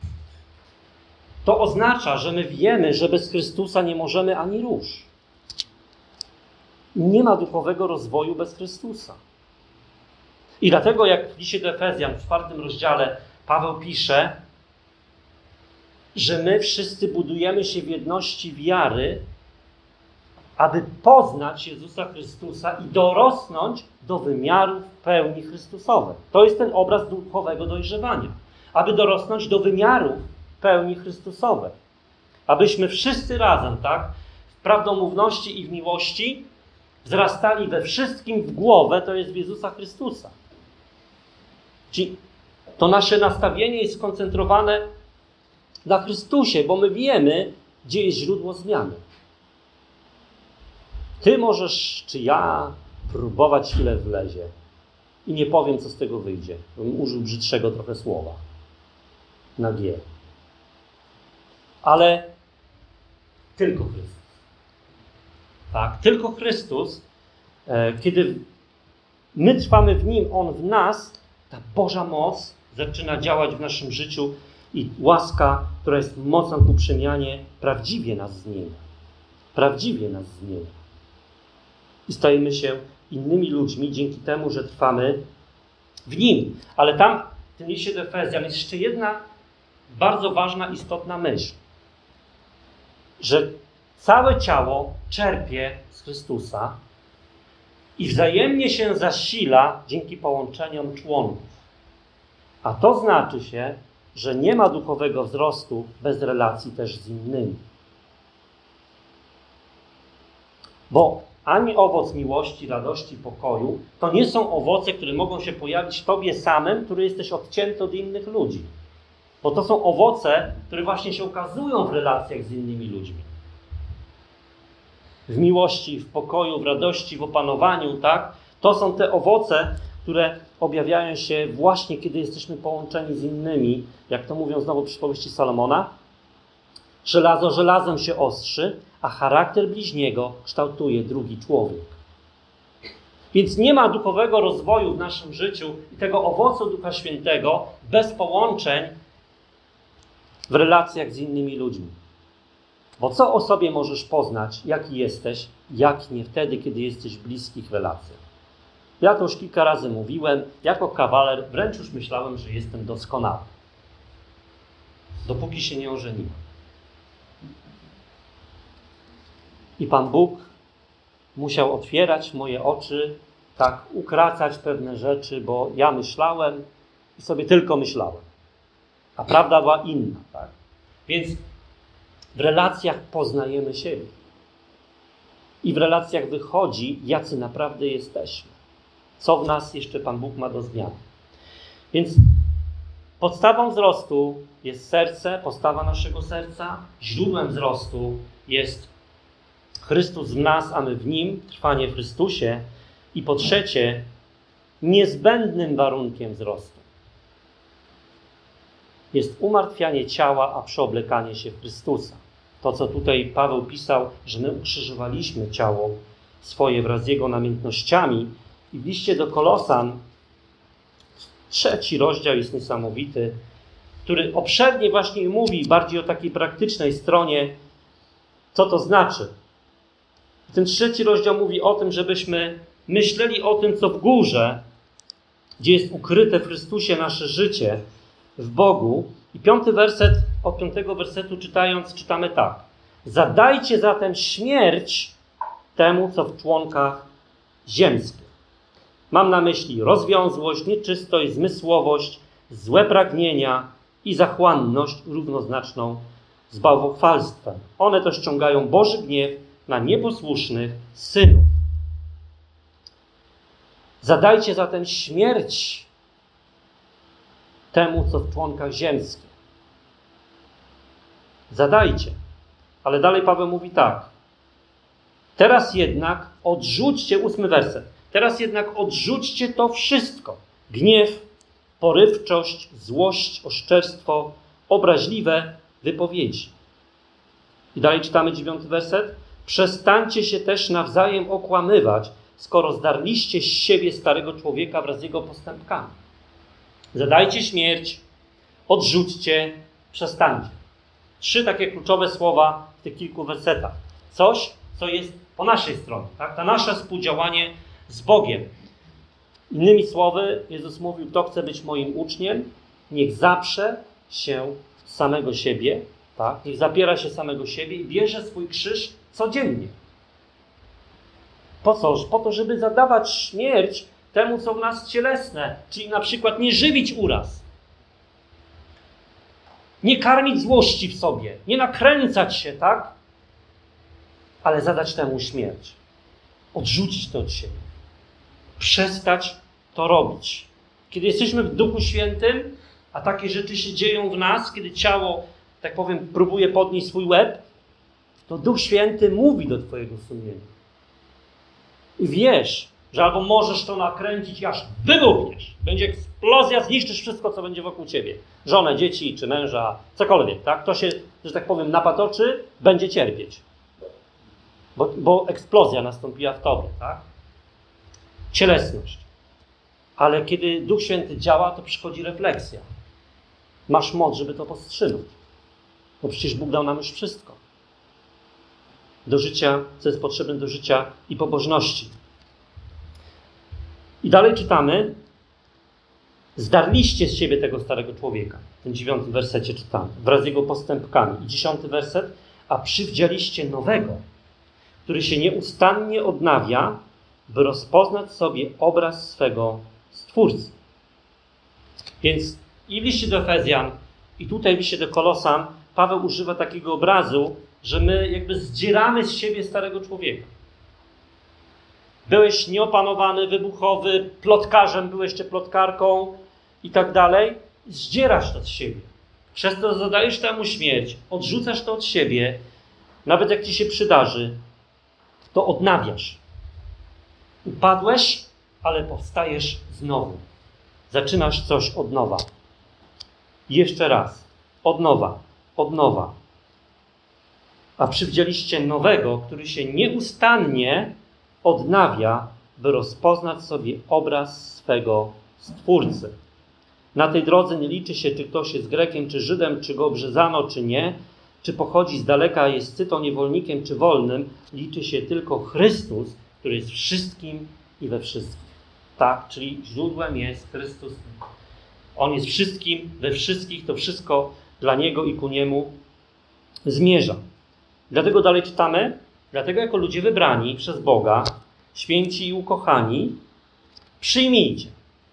Speaker 1: to oznacza, że my wiemy, że bez Chrystusa nie możemy ani rusz. Nie ma duchowego rozwoju bez Chrystusa. I dlatego, jak w liście do Efezjan w czwartym rozdziale Paweł pisze, że my wszyscy budujemy się w jedności wiary, aby poznać Jezusa Chrystusa i dorosnąć do wymiarów pełni Chrystusowej. To jest ten obraz duchowego dojrzewania. Aby dorosnąć do wymiarów pełni Chrystusowej. Abyśmy wszyscy razem, tak, w prawdomówności i w miłości wzrastali we wszystkim w głowę, to jest w Jezusa Chrystusa. Czyli to nasze nastawienie jest skoncentrowane na Chrystusie, bo my wiemy, gdzie jest źródło zmiany. Ty możesz, czy ja, próbować ile wlezie. I nie powiem, co z tego wyjdzie. Bym użył brzydszego trochę słowa. Na G. Ale tylko Chrystus. Tak, tylko Chrystus, e, kiedy my trwamy w Nim, On w nas, ta Boża moc zaczyna działać w naszym życiu i łaska, która jest mocą ku przemianie, prawdziwie nas zmienia. Prawdziwie nas zmienia. I stajemy się innymi ludźmi dzięki temu, że trwamy w Nim. Ale tam, w tym liście do Efezjan, jest jeszcze jedna bardzo ważna, istotna myśl. Że całe ciało czerpie z Chrystusa i wzajemnie się zasila dzięki połączeniom członków. A to znaczy się, że nie ma duchowego wzrostu bez relacji też z innymi. Bo ani owoc miłości, radości, pokoju to nie są owoce, które mogą się pojawić w tobie samym, który jesteś odcięty od innych ludzi. Bo to są owoce, które właśnie się ukazują w relacjach z innymi ludźmi. W miłości, w pokoju, w radości, w opanowaniu, tak? To są te owoce, które objawiają się właśnie, kiedy jesteśmy połączeni z innymi. Jak to mówią znowu przypowieści Salomona. Żelazo żelazem się ostrzy, a charakter bliźniego kształtuje drugi człowiek. Więc nie ma duchowego rozwoju w naszym życiu i tego owocu Ducha Świętego bez połączeń w relacjach z innymi ludźmi. Bo co o sobie możesz poznać, jaki jesteś, jak nie wtedy, kiedy jesteś w bliskich relacjach. Ja to już kilka razy mówiłem, jako kawaler wręcz już myślałem, że jestem doskonały. Dopóki się nie ożeniłem. I Pan Bóg musiał otwierać moje oczy, tak ukracać pewne rzeczy, bo ja myślałem i sobie tylko myślałem. A prawda była inna, tak? Więc w relacjach poznajemy siebie. I w relacjach wychodzi, jacy naprawdę jesteśmy. Co w nas jeszcze Pan Bóg ma do zmiany. Więc podstawą wzrostu jest serce, postawa naszego serca. Źródłem wzrostu jest Chrystus w nas, a my w Nim, trwanie w Chrystusie. I po trzecie, niezbędnym warunkiem wzrostu jest umartwianie ciała, a przeoblekanie się w Chrystusa. To, co tutaj Paweł pisał, że my ukrzyżowaliśmy ciało swoje wraz z jego namiętnościami. I w liście do Kolosan, trzeci rozdział jest niesamowity, który obszernie właśnie mówi bardziej o takiej praktycznej stronie, co to znaczy. Ten trzeci rozdział mówi o tym, żebyśmy myśleli o tym, co w górze, gdzie jest ukryte w Chrystusie nasze życie, w Bogu. I piąty werset, od piątego wersetu czytając, czytamy tak. Zadajcie zatem śmierć temu, co w członkach ziemskich. Mam na myśli rozwiązłość, nieczystość, zmysłowość, złe pragnienia i zachłanność równoznaczną z bałwochwalstwem. One to ściągają Boży gniew na nieposłusznych synów. Zadajcie zatem śmierć temu, co w członkach ziemskich. Zadajcie. Ale dalej Paweł mówi tak. Teraz jednak odrzućcie, ósmy werset. Teraz jednak odrzućcie to wszystko. Gniew, porywczość, złość, oszczerstwo, obraźliwe wypowiedzi. I dalej czytamy dziewiąty werset. Przestańcie się też nawzajem okłamywać, skoro zdarliście z siebie starego człowieka wraz z jego postępkami. Zadajcie śmierć, odrzućcie, przestańcie. Trzy takie kluczowe słowa w tych kilku wersetach. Coś, co jest po naszej stronie, tak? To nasze współdziałanie z Bogiem. Innymi słowy, Jezus mówił, kto chce być moim uczniem, niech zaprze się samego siebie, tak? Niech zapiera się samego siebie i bierze swój krzyż codziennie. Po co? Po to, żeby zadawać śmierć temu, co w nas cielesne, czyli na przykład nie żywić uraz, nie karmić złości w sobie, nie nakręcać się, tak? Ale zadać temu śmierć. Odrzucić to od siebie. Przestać to robić. Kiedy jesteśmy w Duchu Świętym, a takie rzeczy się dzieją w nas, kiedy ciało, tak powiem, próbuje podnieść swój łeb, to Duch Święty mówi do twojego sumienia. I wiesz, że albo możesz to nakręcić i aż wybuchniesz. Będzie eksplozja, zniszczysz wszystko, co będzie wokół ciebie. Żonę, dzieci, czy męża, cokolwiek, tak? Kto się, że tak powiem, napatoczy, będzie cierpieć. Bo, bo eksplozja nastąpiła w tobie, tak? Cielesność. Ale kiedy Duch Święty działa, to przychodzi refleksja. Masz moc, żeby to powstrzymać. Bo przecież Bóg dał nam już wszystko. Do życia, co jest potrzebne do życia i pobożności. I dalej czytamy. Zdarliście z siebie tego starego człowieka. W tym dziewiątym wersecie czytamy. Wraz z jego postępkami. I dziesiąty werset. A przywdzialiście nowego, który się nieustannie odnawia, by rozpoznać sobie obraz swego Stwórcy. Więc i w liście do Efezjan, i tutaj w liście do Kolosan Paweł używa takiego obrazu, że my jakby zdzieramy z siebie starego człowieka. Byłeś nieopanowany, wybuchowy, plotkarzem, byłeś jeszcze plotkarką i tak dalej. Zdzierasz to z siebie. Przez to zadajesz temu śmierć, odrzucasz to od siebie, nawet jak ci się przydarzy, to odnawiasz. Upadłeś, ale powstajesz znowu. Zaczynasz coś od nowa. Jeszcze raz. Od nowa. Od nowa. A przywdzieliście nowego, który się nieustannie odnawia, by rozpoznać sobie obraz swego Stwórcy. Na tej drodze nie liczy się, czy ktoś jest Grekiem, czy Żydem, czy go obrzezano, czy nie, czy pochodzi z daleka, jest scytą, niewolnikiem, czy wolnym. Liczy się tylko Chrystus, który jest wszystkim i we wszystkim. Tak, czyli źródłem jest Chrystus. On jest wszystkim, we wszystkich, to wszystko dla Niego i ku Niemu zmierza. Dlatego dalej czytamy, Dlatego jako ludzie wybrani przez Boga, święci i ukochani, przyjmijcie.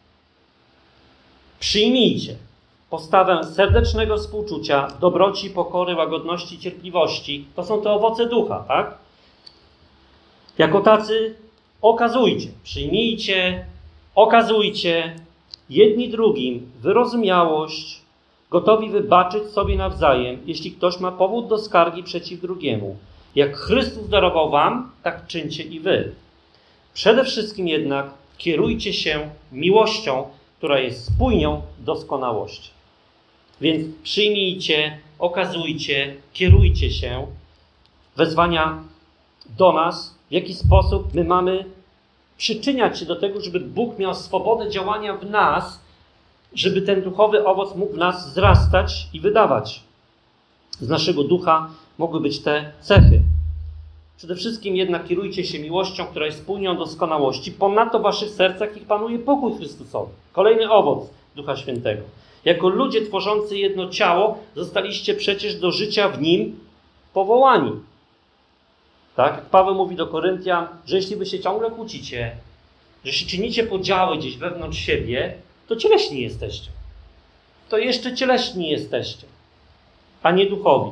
Speaker 1: Przyjmijcie postawę serdecznego współczucia, dobroci, pokory, łagodności, cierpliwości. To są te owoce ducha, tak? Jako tacy okazujcie, przyjmijcie, okazujcie jedni drugim wyrozumiałość, gotowi wybaczyć sobie nawzajem, jeśli ktoś ma powód do skargi przeciw drugiemu. Jak Chrystus darował wam, tak czyńcie i wy. Przede wszystkim jednak kierujcie się miłością, która jest spójnią doskonałości. Więc przyjmijcie, okazujcie, kierujcie się. Wezwania do nas, w jaki sposób my mamy przyczyniać się do tego, żeby Bóg miał swobodę działania w nas, żeby ten duchowy owoc mógł w nas wzrastać i wydawać. Z naszego ducha mogły być te cechy. Przede wszystkim jednak kierujcie się miłością, która jest spójnią doskonałości. Ponadto w waszych sercach niech panuje pokój Chrystusowy. Kolejny owoc Ducha Świętego. Jako ludzie tworzący jedno ciało zostaliście przecież do życia w nim powołani. Tak? Paweł mówi do Koryntian, że jeśli wy się ciągle kłócicie, że jeśli czynicie podziały gdzieś wewnątrz siebie, to cieleśni jesteście. To jeszcze cieleśni jesteście, a nie duchowi.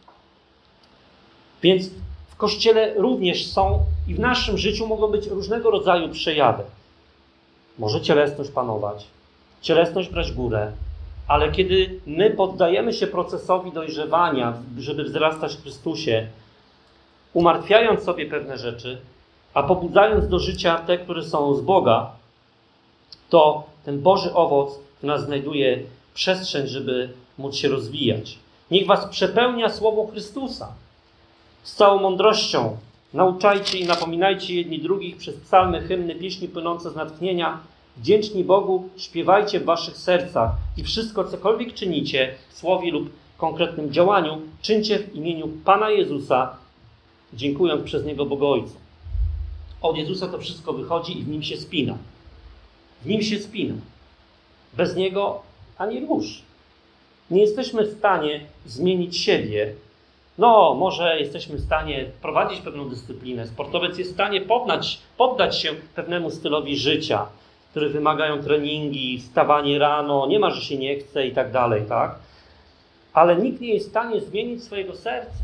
Speaker 1: Więc w Kościele również są i w naszym życiu mogą być różnego rodzaju przejawy. Może cielesność panować, cielesność brać górę, ale kiedy my poddajemy się procesowi dojrzewania, żeby wzrastać w Chrystusie, umartwiając sobie pewne rzeczy, a pobudzając do życia te, które są z Boga, to ten Boży owoc w nas znajduje przestrzeń, żeby móc się rozwijać. Niech was przepełnia słowo Chrystusa. Z całą mądrością nauczajcie i napominajcie jedni drugich przez psalmy, hymny, pieśni płynące z natchnienia. Wdzięczni Bogu śpiewajcie w waszych sercach i wszystko, cokolwiek czynicie w słowie lub konkretnym działaniu, czyńcie w imieniu Pana Jezusa, dziękując przez Niego Bogu Ojcu. Od Jezusa to wszystko wychodzi i w Nim się spina. W Nim się spina. Bez Niego ani rusz. Nie jesteśmy w stanie zmienić siebie. No, może jesteśmy w stanie prowadzić pewną dyscyplinę. Sportowiec jest w stanie poddać, poddać się pewnemu stylowi życia, które wymagają treningi, wstawanie rano, nie ma, że się nie chce i tak dalej, tak? Ale nikt nie jest w stanie zmienić swojego serca.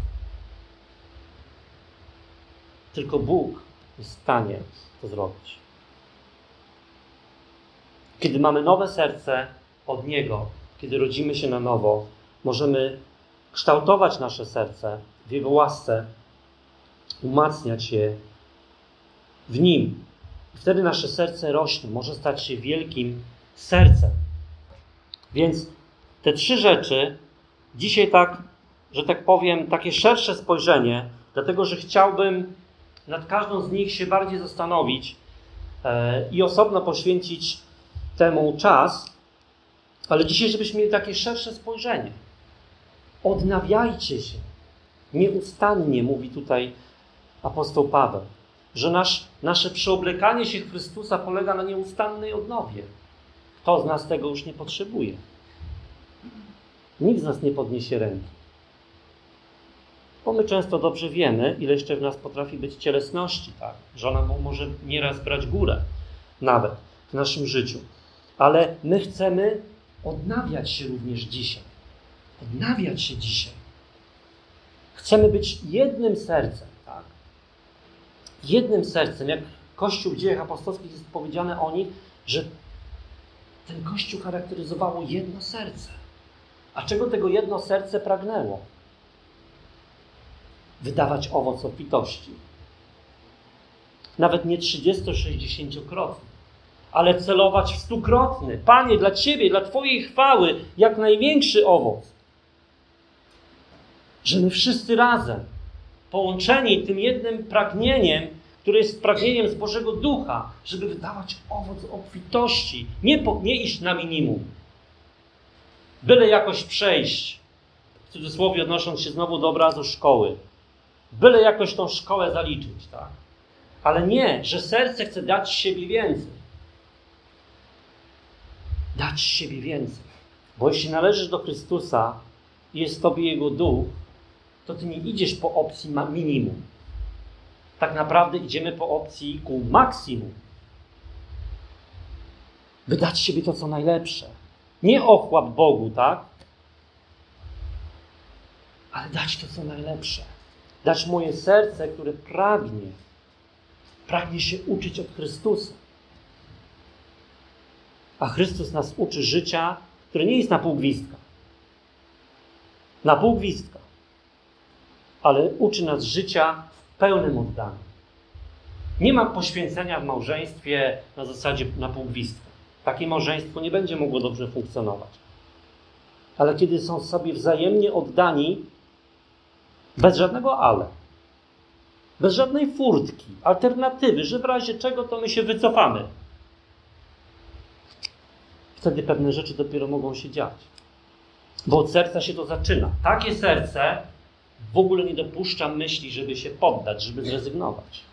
Speaker 1: Tylko Bóg jest w stanie to zrobić. Kiedy mamy nowe serce od Niego, kiedy rodzimy się na nowo, możemy kształtować nasze serce w Jego łasce, umacniać je w Nim. I wtedy nasze serce rośnie, może stać się wielkim sercem. Więc te trzy rzeczy, dzisiaj tak, że tak powiem, takie szersze spojrzenie, dlatego że chciałbym nad każdą z nich się bardziej zastanowić e, i osobno poświęcić temu czas, ale dzisiaj, żebyśmy mieli takie szersze spojrzenie. Odnawiajcie się. Nieustannie, mówi tutaj apostoł Paweł, że nasz, nasze przyoblekanie się Chrystusa polega na nieustannej odnowie. Kto z nas tego już nie potrzebuje? Nikt z nas nie podniesie ręki. Bo my często dobrze wiemy, ile jeszcze w nas potrafi być cielesności, tak? Że ona może nieraz brać górę nawet w naszym życiu. Ale my chcemy odnawiać się również dzisiaj. Odnawiać się dzisiaj. Chcemy być jednym sercem, tak? Jednym sercem. Jak Kościół w Dziejach Apostolskich jest powiedziane o nich, że ten Kościół charakteryzowało jedno serce. A czego tego jedno serce pragnęło? Wydawać owoc obfitości. Nawet nie trzydziesto-sześćdziesięciokrotny, ale celować w stukrotny. Panie, dla Ciebie, dla Twojej chwały, jak największy owoc. Że my wszyscy razem, połączeni tym jednym pragnieniem, które jest pragnieniem z Bożego Ducha, żeby wydawać owoc obfitości, nie, po, nie iść na minimum. Byle jakoś przejść, w cudzysłowie odnosząc się znowu do obrazu szkoły, byle jakoś tą szkołę zaliczyć, tak? Ale nie, że serce chce dać z siebie więcej. Dać z siebie więcej. Bo jeśli należysz do Chrystusa i jest w Tobie Jego Duch, to Ty nie idziesz po opcji minimum. tak naprawdę idziemy po opcji ku maksimum. By dać siebie to, co najlepsze. Nie ochłap Bogu, tak? Ale dać to, co najlepsze. Dać moje serce, które pragnie. Pragnie się uczyć od Chrystusa. A Chrystus nas uczy życia, które nie jest na pół gwizdka. Na pół gwizdka. Ale uczy nas życia w pełnym oddaniu. Nie ma poświęcenia w małżeństwie na zasadzie na pół gwizdka. Takie małżeństwo nie będzie mogło dobrze funkcjonować. Ale kiedy są sobie wzajemnie oddani, bez żadnego ale, bez żadnej furtki, alternatywy, że w razie czego to my się wycofamy. Wtedy pewne rzeczy dopiero mogą się dziać. Bo od serca się to zaczyna. Takie serce w ogóle nie dopuszcza myśli, żeby się poddać, żeby zrezygnować.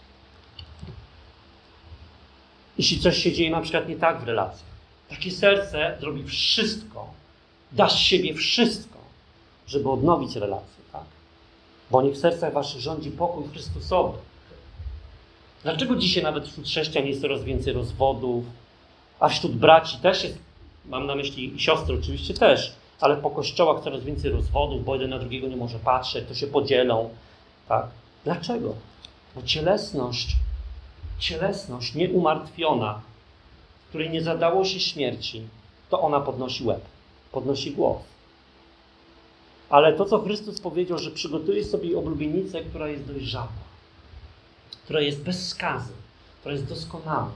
Speaker 1: Jeśli coś się dzieje na przykład nie tak w relacji, takie serce zrobi wszystko, da z siebie wszystko, żeby odnowić relację, tak? Bo niech w sercach waszych rządzi pokój Chrystusowy. Dlaczego dzisiaj nawet wśród chrześcijan jest coraz więcej rozwodów, a wśród braci też jest, mam na myśli i siostry oczywiście też, ale po kościołach coraz więcej rozwodów, bo jeden na drugiego nie może patrzeć, to się podzielą, tak? Dlaczego? Bo cielesność, cielesność nieumartwiona, której nie zadało się śmierci, to ona podnosi łeb, podnosi głos. Ale to, co Chrystus powiedział, że przygotuje sobie oblubienicę, która jest dojrzała, która jest bez skazy, która jest doskonała.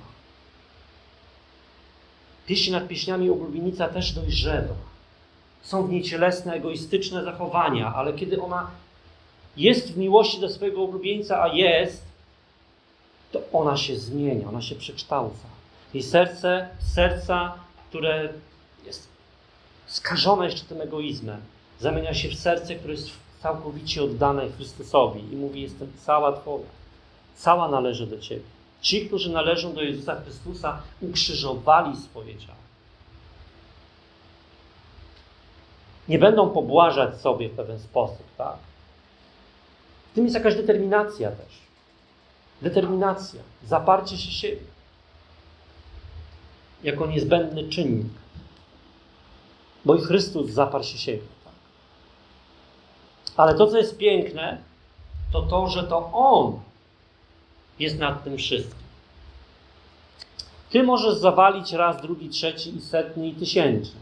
Speaker 1: Pieśni nad pieśniami oblubienica też dojrzewa. Są w niej cielesne, egoistyczne zachowania, ale kiedy ona jest w miłości do swojego oblubieńca, a jest, to ona się zmienia, ona się przekształca. Jej serce, serca, które jest skażone jeszcze tym egoizmem, zamienia się w serce, które jest całkowicie oddane Chrystusowi i mówi: jestem cała Twoja, cała należy do Ciebie. Ci, którzy należą do Jezusa Chrystusa, ukrzyżowali swoje ciało. Nie będą pobłażać sobie w pewien sposób, tak? W tym jest jakaś determinacja też. Determinacja, zaparcie się siebie jako niezbędny czynnik. Bo i Chrystus zaparł się siebie. Tak? Ale to, co jest piękne, to to, że to On jest nad tym wszystkim. Ty możesz zawalić raz, drugi, trzeci i setny i tysięczny.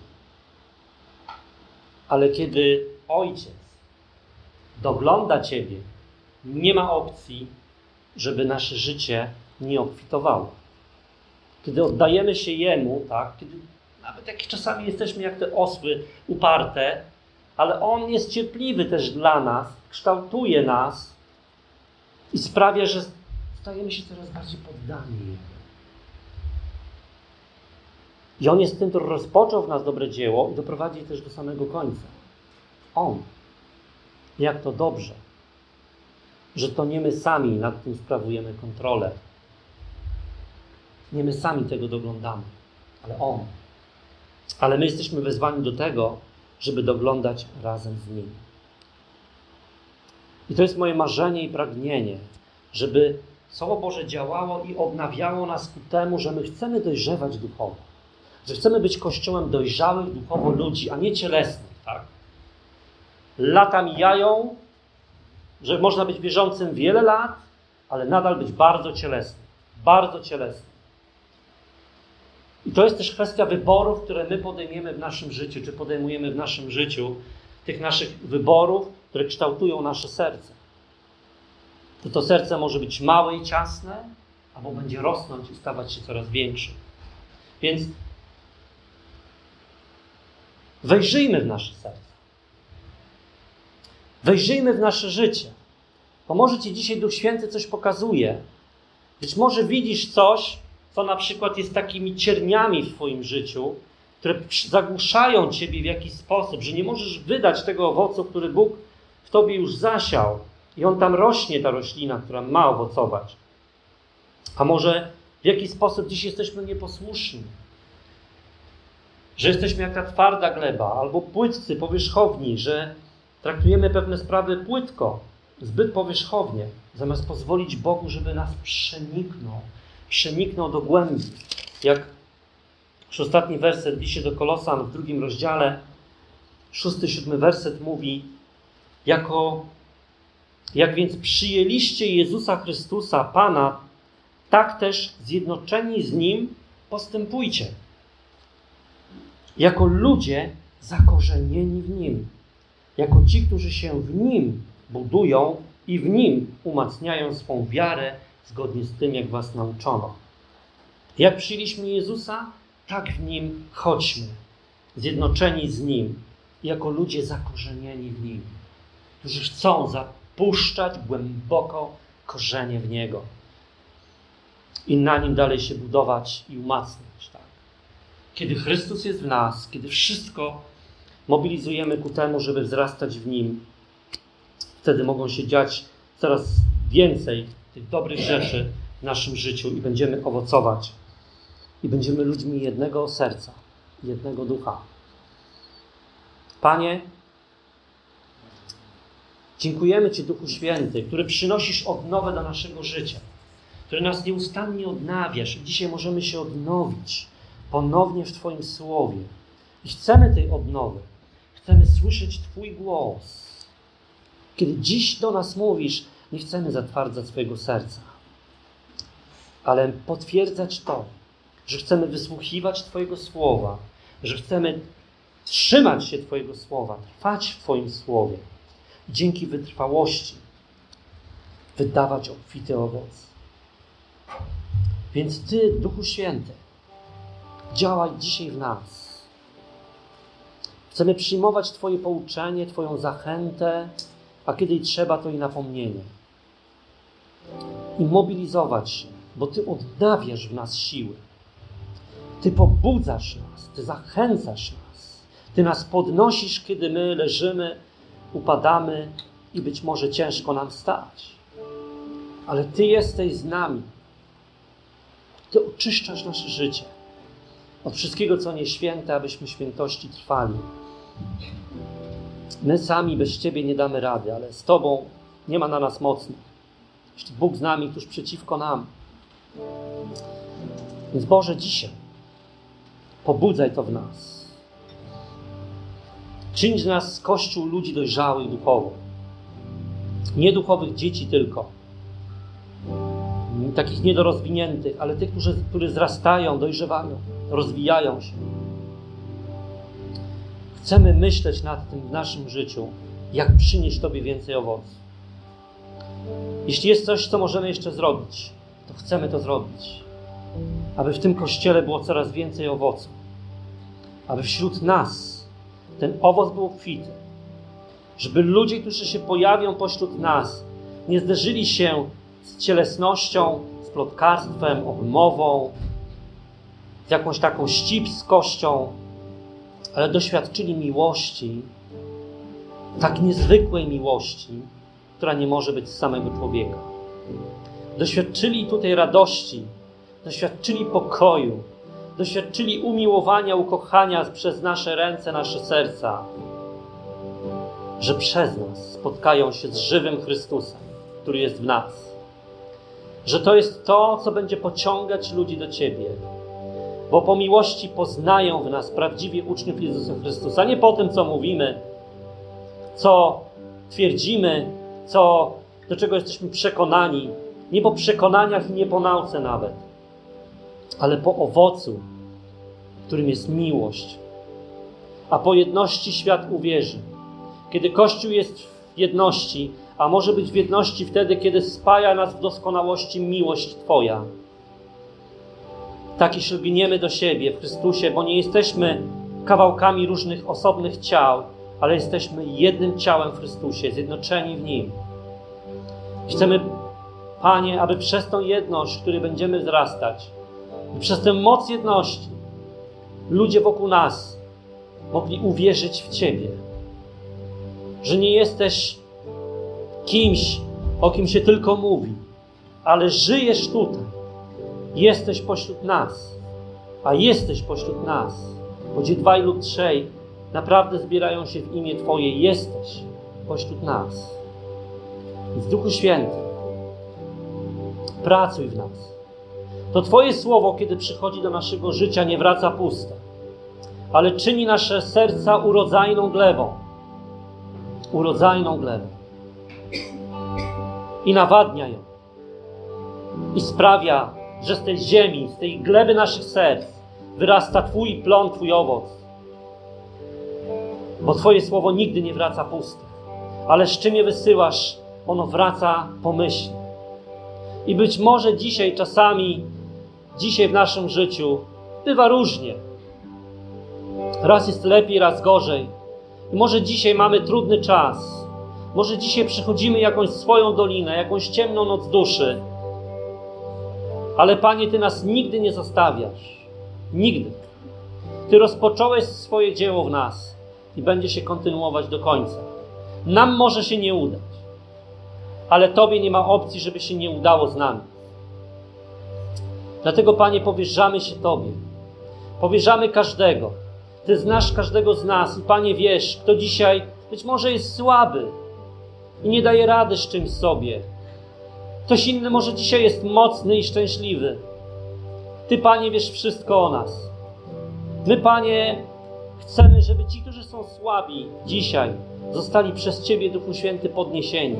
Speaker 1: Ale kiedy Ojciec dogląda Ciebie, nie ma opcji, żeby nasze życie nie obfitowało. Kiedy oddajemy się Jemu, tak, kiedy nawet jak czasami jesteśmy jak te osły uparte, ale On jest cierpliwy też dla nas, kształtuje nas i sprawia, że stajemy się coraz bardziej poddani Jemu. I On jest tym, który rozpoczął w nas dobre dzieło i doprowadzi też do samego końca. On. Jak to dobrze, że to nie my sami nad tym sprawujemy kontrolę. Nie my sami tego doglądamy, ale On. Ale my jesteśmy wezwani do tego, żeby doglądać razem z Nim. I to jest moje marzenie i pragnienie, żeby Słowo Boże działało i odnawiało nas ku temu, że my chcemy dojrzewać duchowo. Że chcemy być Kościołem dojrzałych duchowo ludzi, a nie cielesnych, tak? Lata mijają, że można być wierzącym wiele lat, ale nadal być bardzo cielesnym. Bardzo cielesnym. I to jest też kwestia wyborów, które my podejmiemy w naszym życiu, czy podejmujemy w naszym życiu, tych naszych wyborów, które kształtują nasze serce. To to serce może być małe i ciasne, albo będzie rosnąć i stawać się coraz większe. Więc wejrzyjmy w nasze serce. Wejrzyjmy w nasze życie. Bo może Ci dzisiaj Duch Święty coś pokazuje. Być może widzisz coś, co na przykład jest takimi cierniami w Twoim życiu, które zagłuszają Ciebie w jakiś sposób, że nie możesz wydać tego owocu, który Bóg w Tobie już zasiał. I on tam rośnie, ta roślina, która ma owocować. A może w jakiś sposób dziś jesteśmy nieposłuszni. Że jesteśmy jak ta twarda gleba, albo płytcy, powierzchowni, że traktujemy pewne sprawy płytko zbyt powierzchownie, zamiast pozwolić Bogu, żeby nas przeniknął, przeniknął do głębi. Jak już ostatni werset w liście do Kolosan w drugim rozdziale, szósty, siódmy werset mówi, jako, jak więc przyjęliście Jezusa Chrystusa, Pana, tak też zjednoczeni z Nim postępujcie. Jako ludzie zakorzenieni w Nim. Jako ci, którzy się w Nim budują i w Nim umacniają swą wiarę zgodnie z tym, jak was nauczono. Jak przyjęliśmy Jezusa, tak w Nim chodźmy. Zjednoczeni z Nim. Jako ludzie zakorzenieni w Nim. Którzy chcą zapuszczać głęboko korzenie w Niego. I na Nim dalej się budować i umacniać. Tak? Kiedy Chrystus jest w nas, kiedy wszystko mobilizujemy ku temu, żeby wzrastać w Nim, wtedy mogą się dziać coraz więcej tych dobrych rzeczy w naszym życiu i będziemy owocować. I będziemy ludźmi jednego serca, jednego ducha. Panie, dziękujemy Ci, Duchu Święty, który przynosisz odnowę do naszego życia, który nas nieustannie odnawiasz i dzisiaj możemy się odnowić ponownie w Twoim Słowie. I chcemy tej odnowy. Chcemy słyszeć Twój głos. Kiedy dziś do nas mówisz, nie chcemy zatwardzać swojego serca, ale potwierdzać to, że chcemy wysłuchiwać Twojego Słowa, że chcemy trzymać się Twojego Słowa, trwać w Twoim Słowie. I dzięki wytrwałości wydawać obfity owoc. Więc Ty, Duchu Święty, działaj dzisiaj w nas. Chcemy przyjmować Twoje pouczenie, Twoją zachętę, a kiedy trzeba, to i napomnienie. I mobilizować się, bo Ty odnawiasz w nas siły. Ty pobudzasz nas, Ty zachęcasz nas. Ty nas podnosisz, kiedy my leżymy, upadamy i być może ciężko nam stać. Ale Ty jesteś z nami. Ty oczyszczasz nasze życie od wszystkiego, co nieświęte, abyśmy świętości trwali. My sami bez Ciebie nie damy rady, ale z Tobą nie ma na nas mocy. Jeśli Bóg z nami, tuż przeciwko nam. Więc Boże, dzisiaj pobudzaj to w nas. Czyń z nas Kościół ludzi dojrzałych duchowo. Nie duchowych dzieci tylko. Takich niedorozwiniętych, ale tych, którzy, którzy wzrastają, dojrzewają, rozwijają się. Chcemy myśleć nad tym w naszym życiu, jak przynieść Tobie więcej owoców. Jeśli jest coś, co możemy jeszcze zrobić, to chcemy to zrobić. Aby w tym Kościele było coraz więcej owoców. Aby wśród nas ten owoc był obfity. Żeby ludzie, którzy się pojawią pośród nas, nie zderzyli się z cielesnością, z plotkarstwem, obmową, z jakąś taką ścipskością, ale doświadczyli miłości, tak niezwykłej miłości, która nie może być z samego człowieka. Doświadczyli tutaj radości, doświadczyli pokoju, doświadczyli umiłowania, ukochania przez nasze ręce, nasze serca, że przez nas spotkają się z żywym Chrystusem, który jest w nas. Że to jest to, co będzie pociągać ludzi do Ciebie. Bo po miłości poznają w nas prawdziwie uczniów Jezusa Chrystusa. Nie po tym, co mówimy, co twierdzimy, co, do czego jesteśmy przekonani. Nie po przekonaniach i nie po nauce nawet. Ale po owocu, którym jest miłość. A po jedności świat uwierzy. Kiedy Kościół jest w jedności, a może być w jedności wtedy, kiedy spaja nas w doskonałości miłość Twoja. Tak, jeśli lgniemy do siebie w Chrystusie, bo nie jesteśmy kawałkami różnych osobnych ciał, ale jesteśmy jednym ciałem w Chrystusie, zjednoczeni w Nim. Chcemy, Panie, aby przez tą jedność, w której będziemy wzrastać, i przez tę moc jedności, ludzie wokół nas mogli uwierzyć w Ciebie. Że nie jesteś kimś, o kim się tylko mówi, ale żyjesz tutaj. Jesteś pośród nas, a jesteś pośród nas. Bo gdzie dwaj lub trzej naprawdę zbierają się w imię Twoje, jesteś pośród nas. W Duchu Święty, pracuj w nas. To Twoje słowo, kiedy przychodzi do naszego życia, nie wraca puste, ale czyni nasze serca urodzajną glebą. Urodzajną glebą. I nawadnia ją. I sprawia, że z tej ziemi, z tej gleby naszych serc wyrasta Twój plon, Twój owoc. Bo Twoje słowo nigdy nie wraca puste. Ale z czym je wysyłasz, ono wraca pomyślnie. I być może dzisiaj, czasami, dzisiaj w naszym życiu bywa różnie. Raz jest lepiej, raz gorzej. I może dzisiaj mamy trudny czas. Może dzisiaj przechodzimy jakąś swoją dolinę, jakąś ciemną noc duszy. Ale Panie, Ty nas nigdy nie zostawiasz. Nigdy. Ty rozpocząłeś swoje dzieło w nas i będzie się kontynuować do końca. Nam może się nie udać, ale Tobie nie ma opcji, żeby się nie udało z nami. Dlatego, Panie, powierzamy się Tobie. Powierzamy każdego. Ty znasz każdego z nas i, Panie, wiesz, kto dzisiaj być może jest słaby i nie daje rady z czymś sobie. Ktoś inny może dzisiaj jest mocny i szczęśliwy. Ty, Panie, wiesz wszystko o nas. My, Panie, chcemy, żeby ci, którzy są słabi dzisiaj, zostali przez Ciebie, Duchu Święty, podniesieni.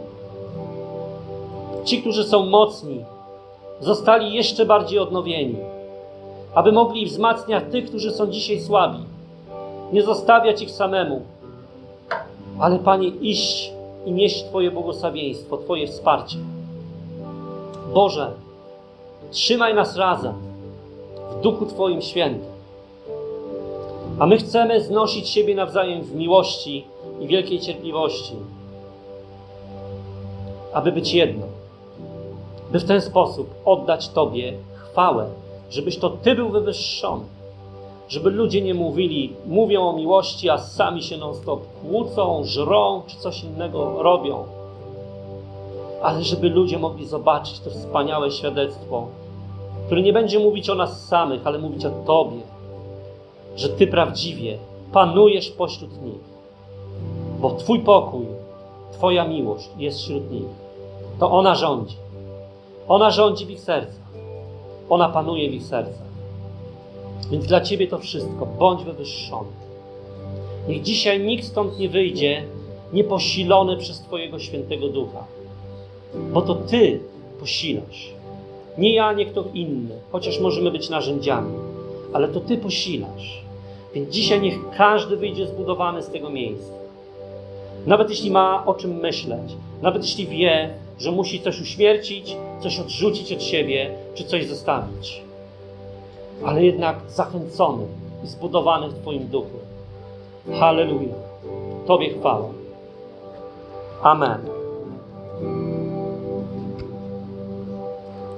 Speaker 1: Ci, którzy są mocni, zostali jeszcze bardziej odnowieni, aby mogli wzmacniać tych, którzy są dzisiaj słabi. Nie zostawiać ich samemu, ale, Panie, iść i nieść Twoje błogosławieństwo, Twoje wsparcie. Boże, trzymaj nas razem w Duchu Twoim Świętym. A my chcemy znosić siebie nawzajem w miłości i wielkiej cierpliwości, aby być jedno, by w ten sposób oddać Tobie chwałę, żebyś to Ty był wywyższony, żeby ludzie nie mówili, mówią o miłości, a sami się non-stop kłócą, żrą, czy coś innego robią, ale żeby ludzie mogli zobaczyć to wspaniałe świadectwo, które nie będzie mówić o nas samych, ale mówić o Tobie, że Ty prawdziwie panujesz pośród nich, bo Twój pokój, Twoja miłość jest wśród nich. To ona rządzi. Ona rządzi w ich sercach. Ona panuje w ich sercach. Więc dla Ciebie to wszystko. Bądź wywyższony. Niech dzisiaj nikt stąd nie wyjdzie nieposilony przez Twojego Świętego Ducha. Bo to Ty posilasz. Nie ja, nie kto inny. Chociaż możemy być narzędziami. Ale to Ty posilasz. Więc dzisiaj niech każdy wyjdzie zbudowany z tego miejsca. Nawet jeśli ma o czym myśleć. Nawet jeśli wie, że musi coś uśmiercić, coś odrzucić od siebie, czy coś zostawić. Ale jednak zachęcony i zbudowany w Twoim duchu. Halleluja. Tobie chwała. Amen.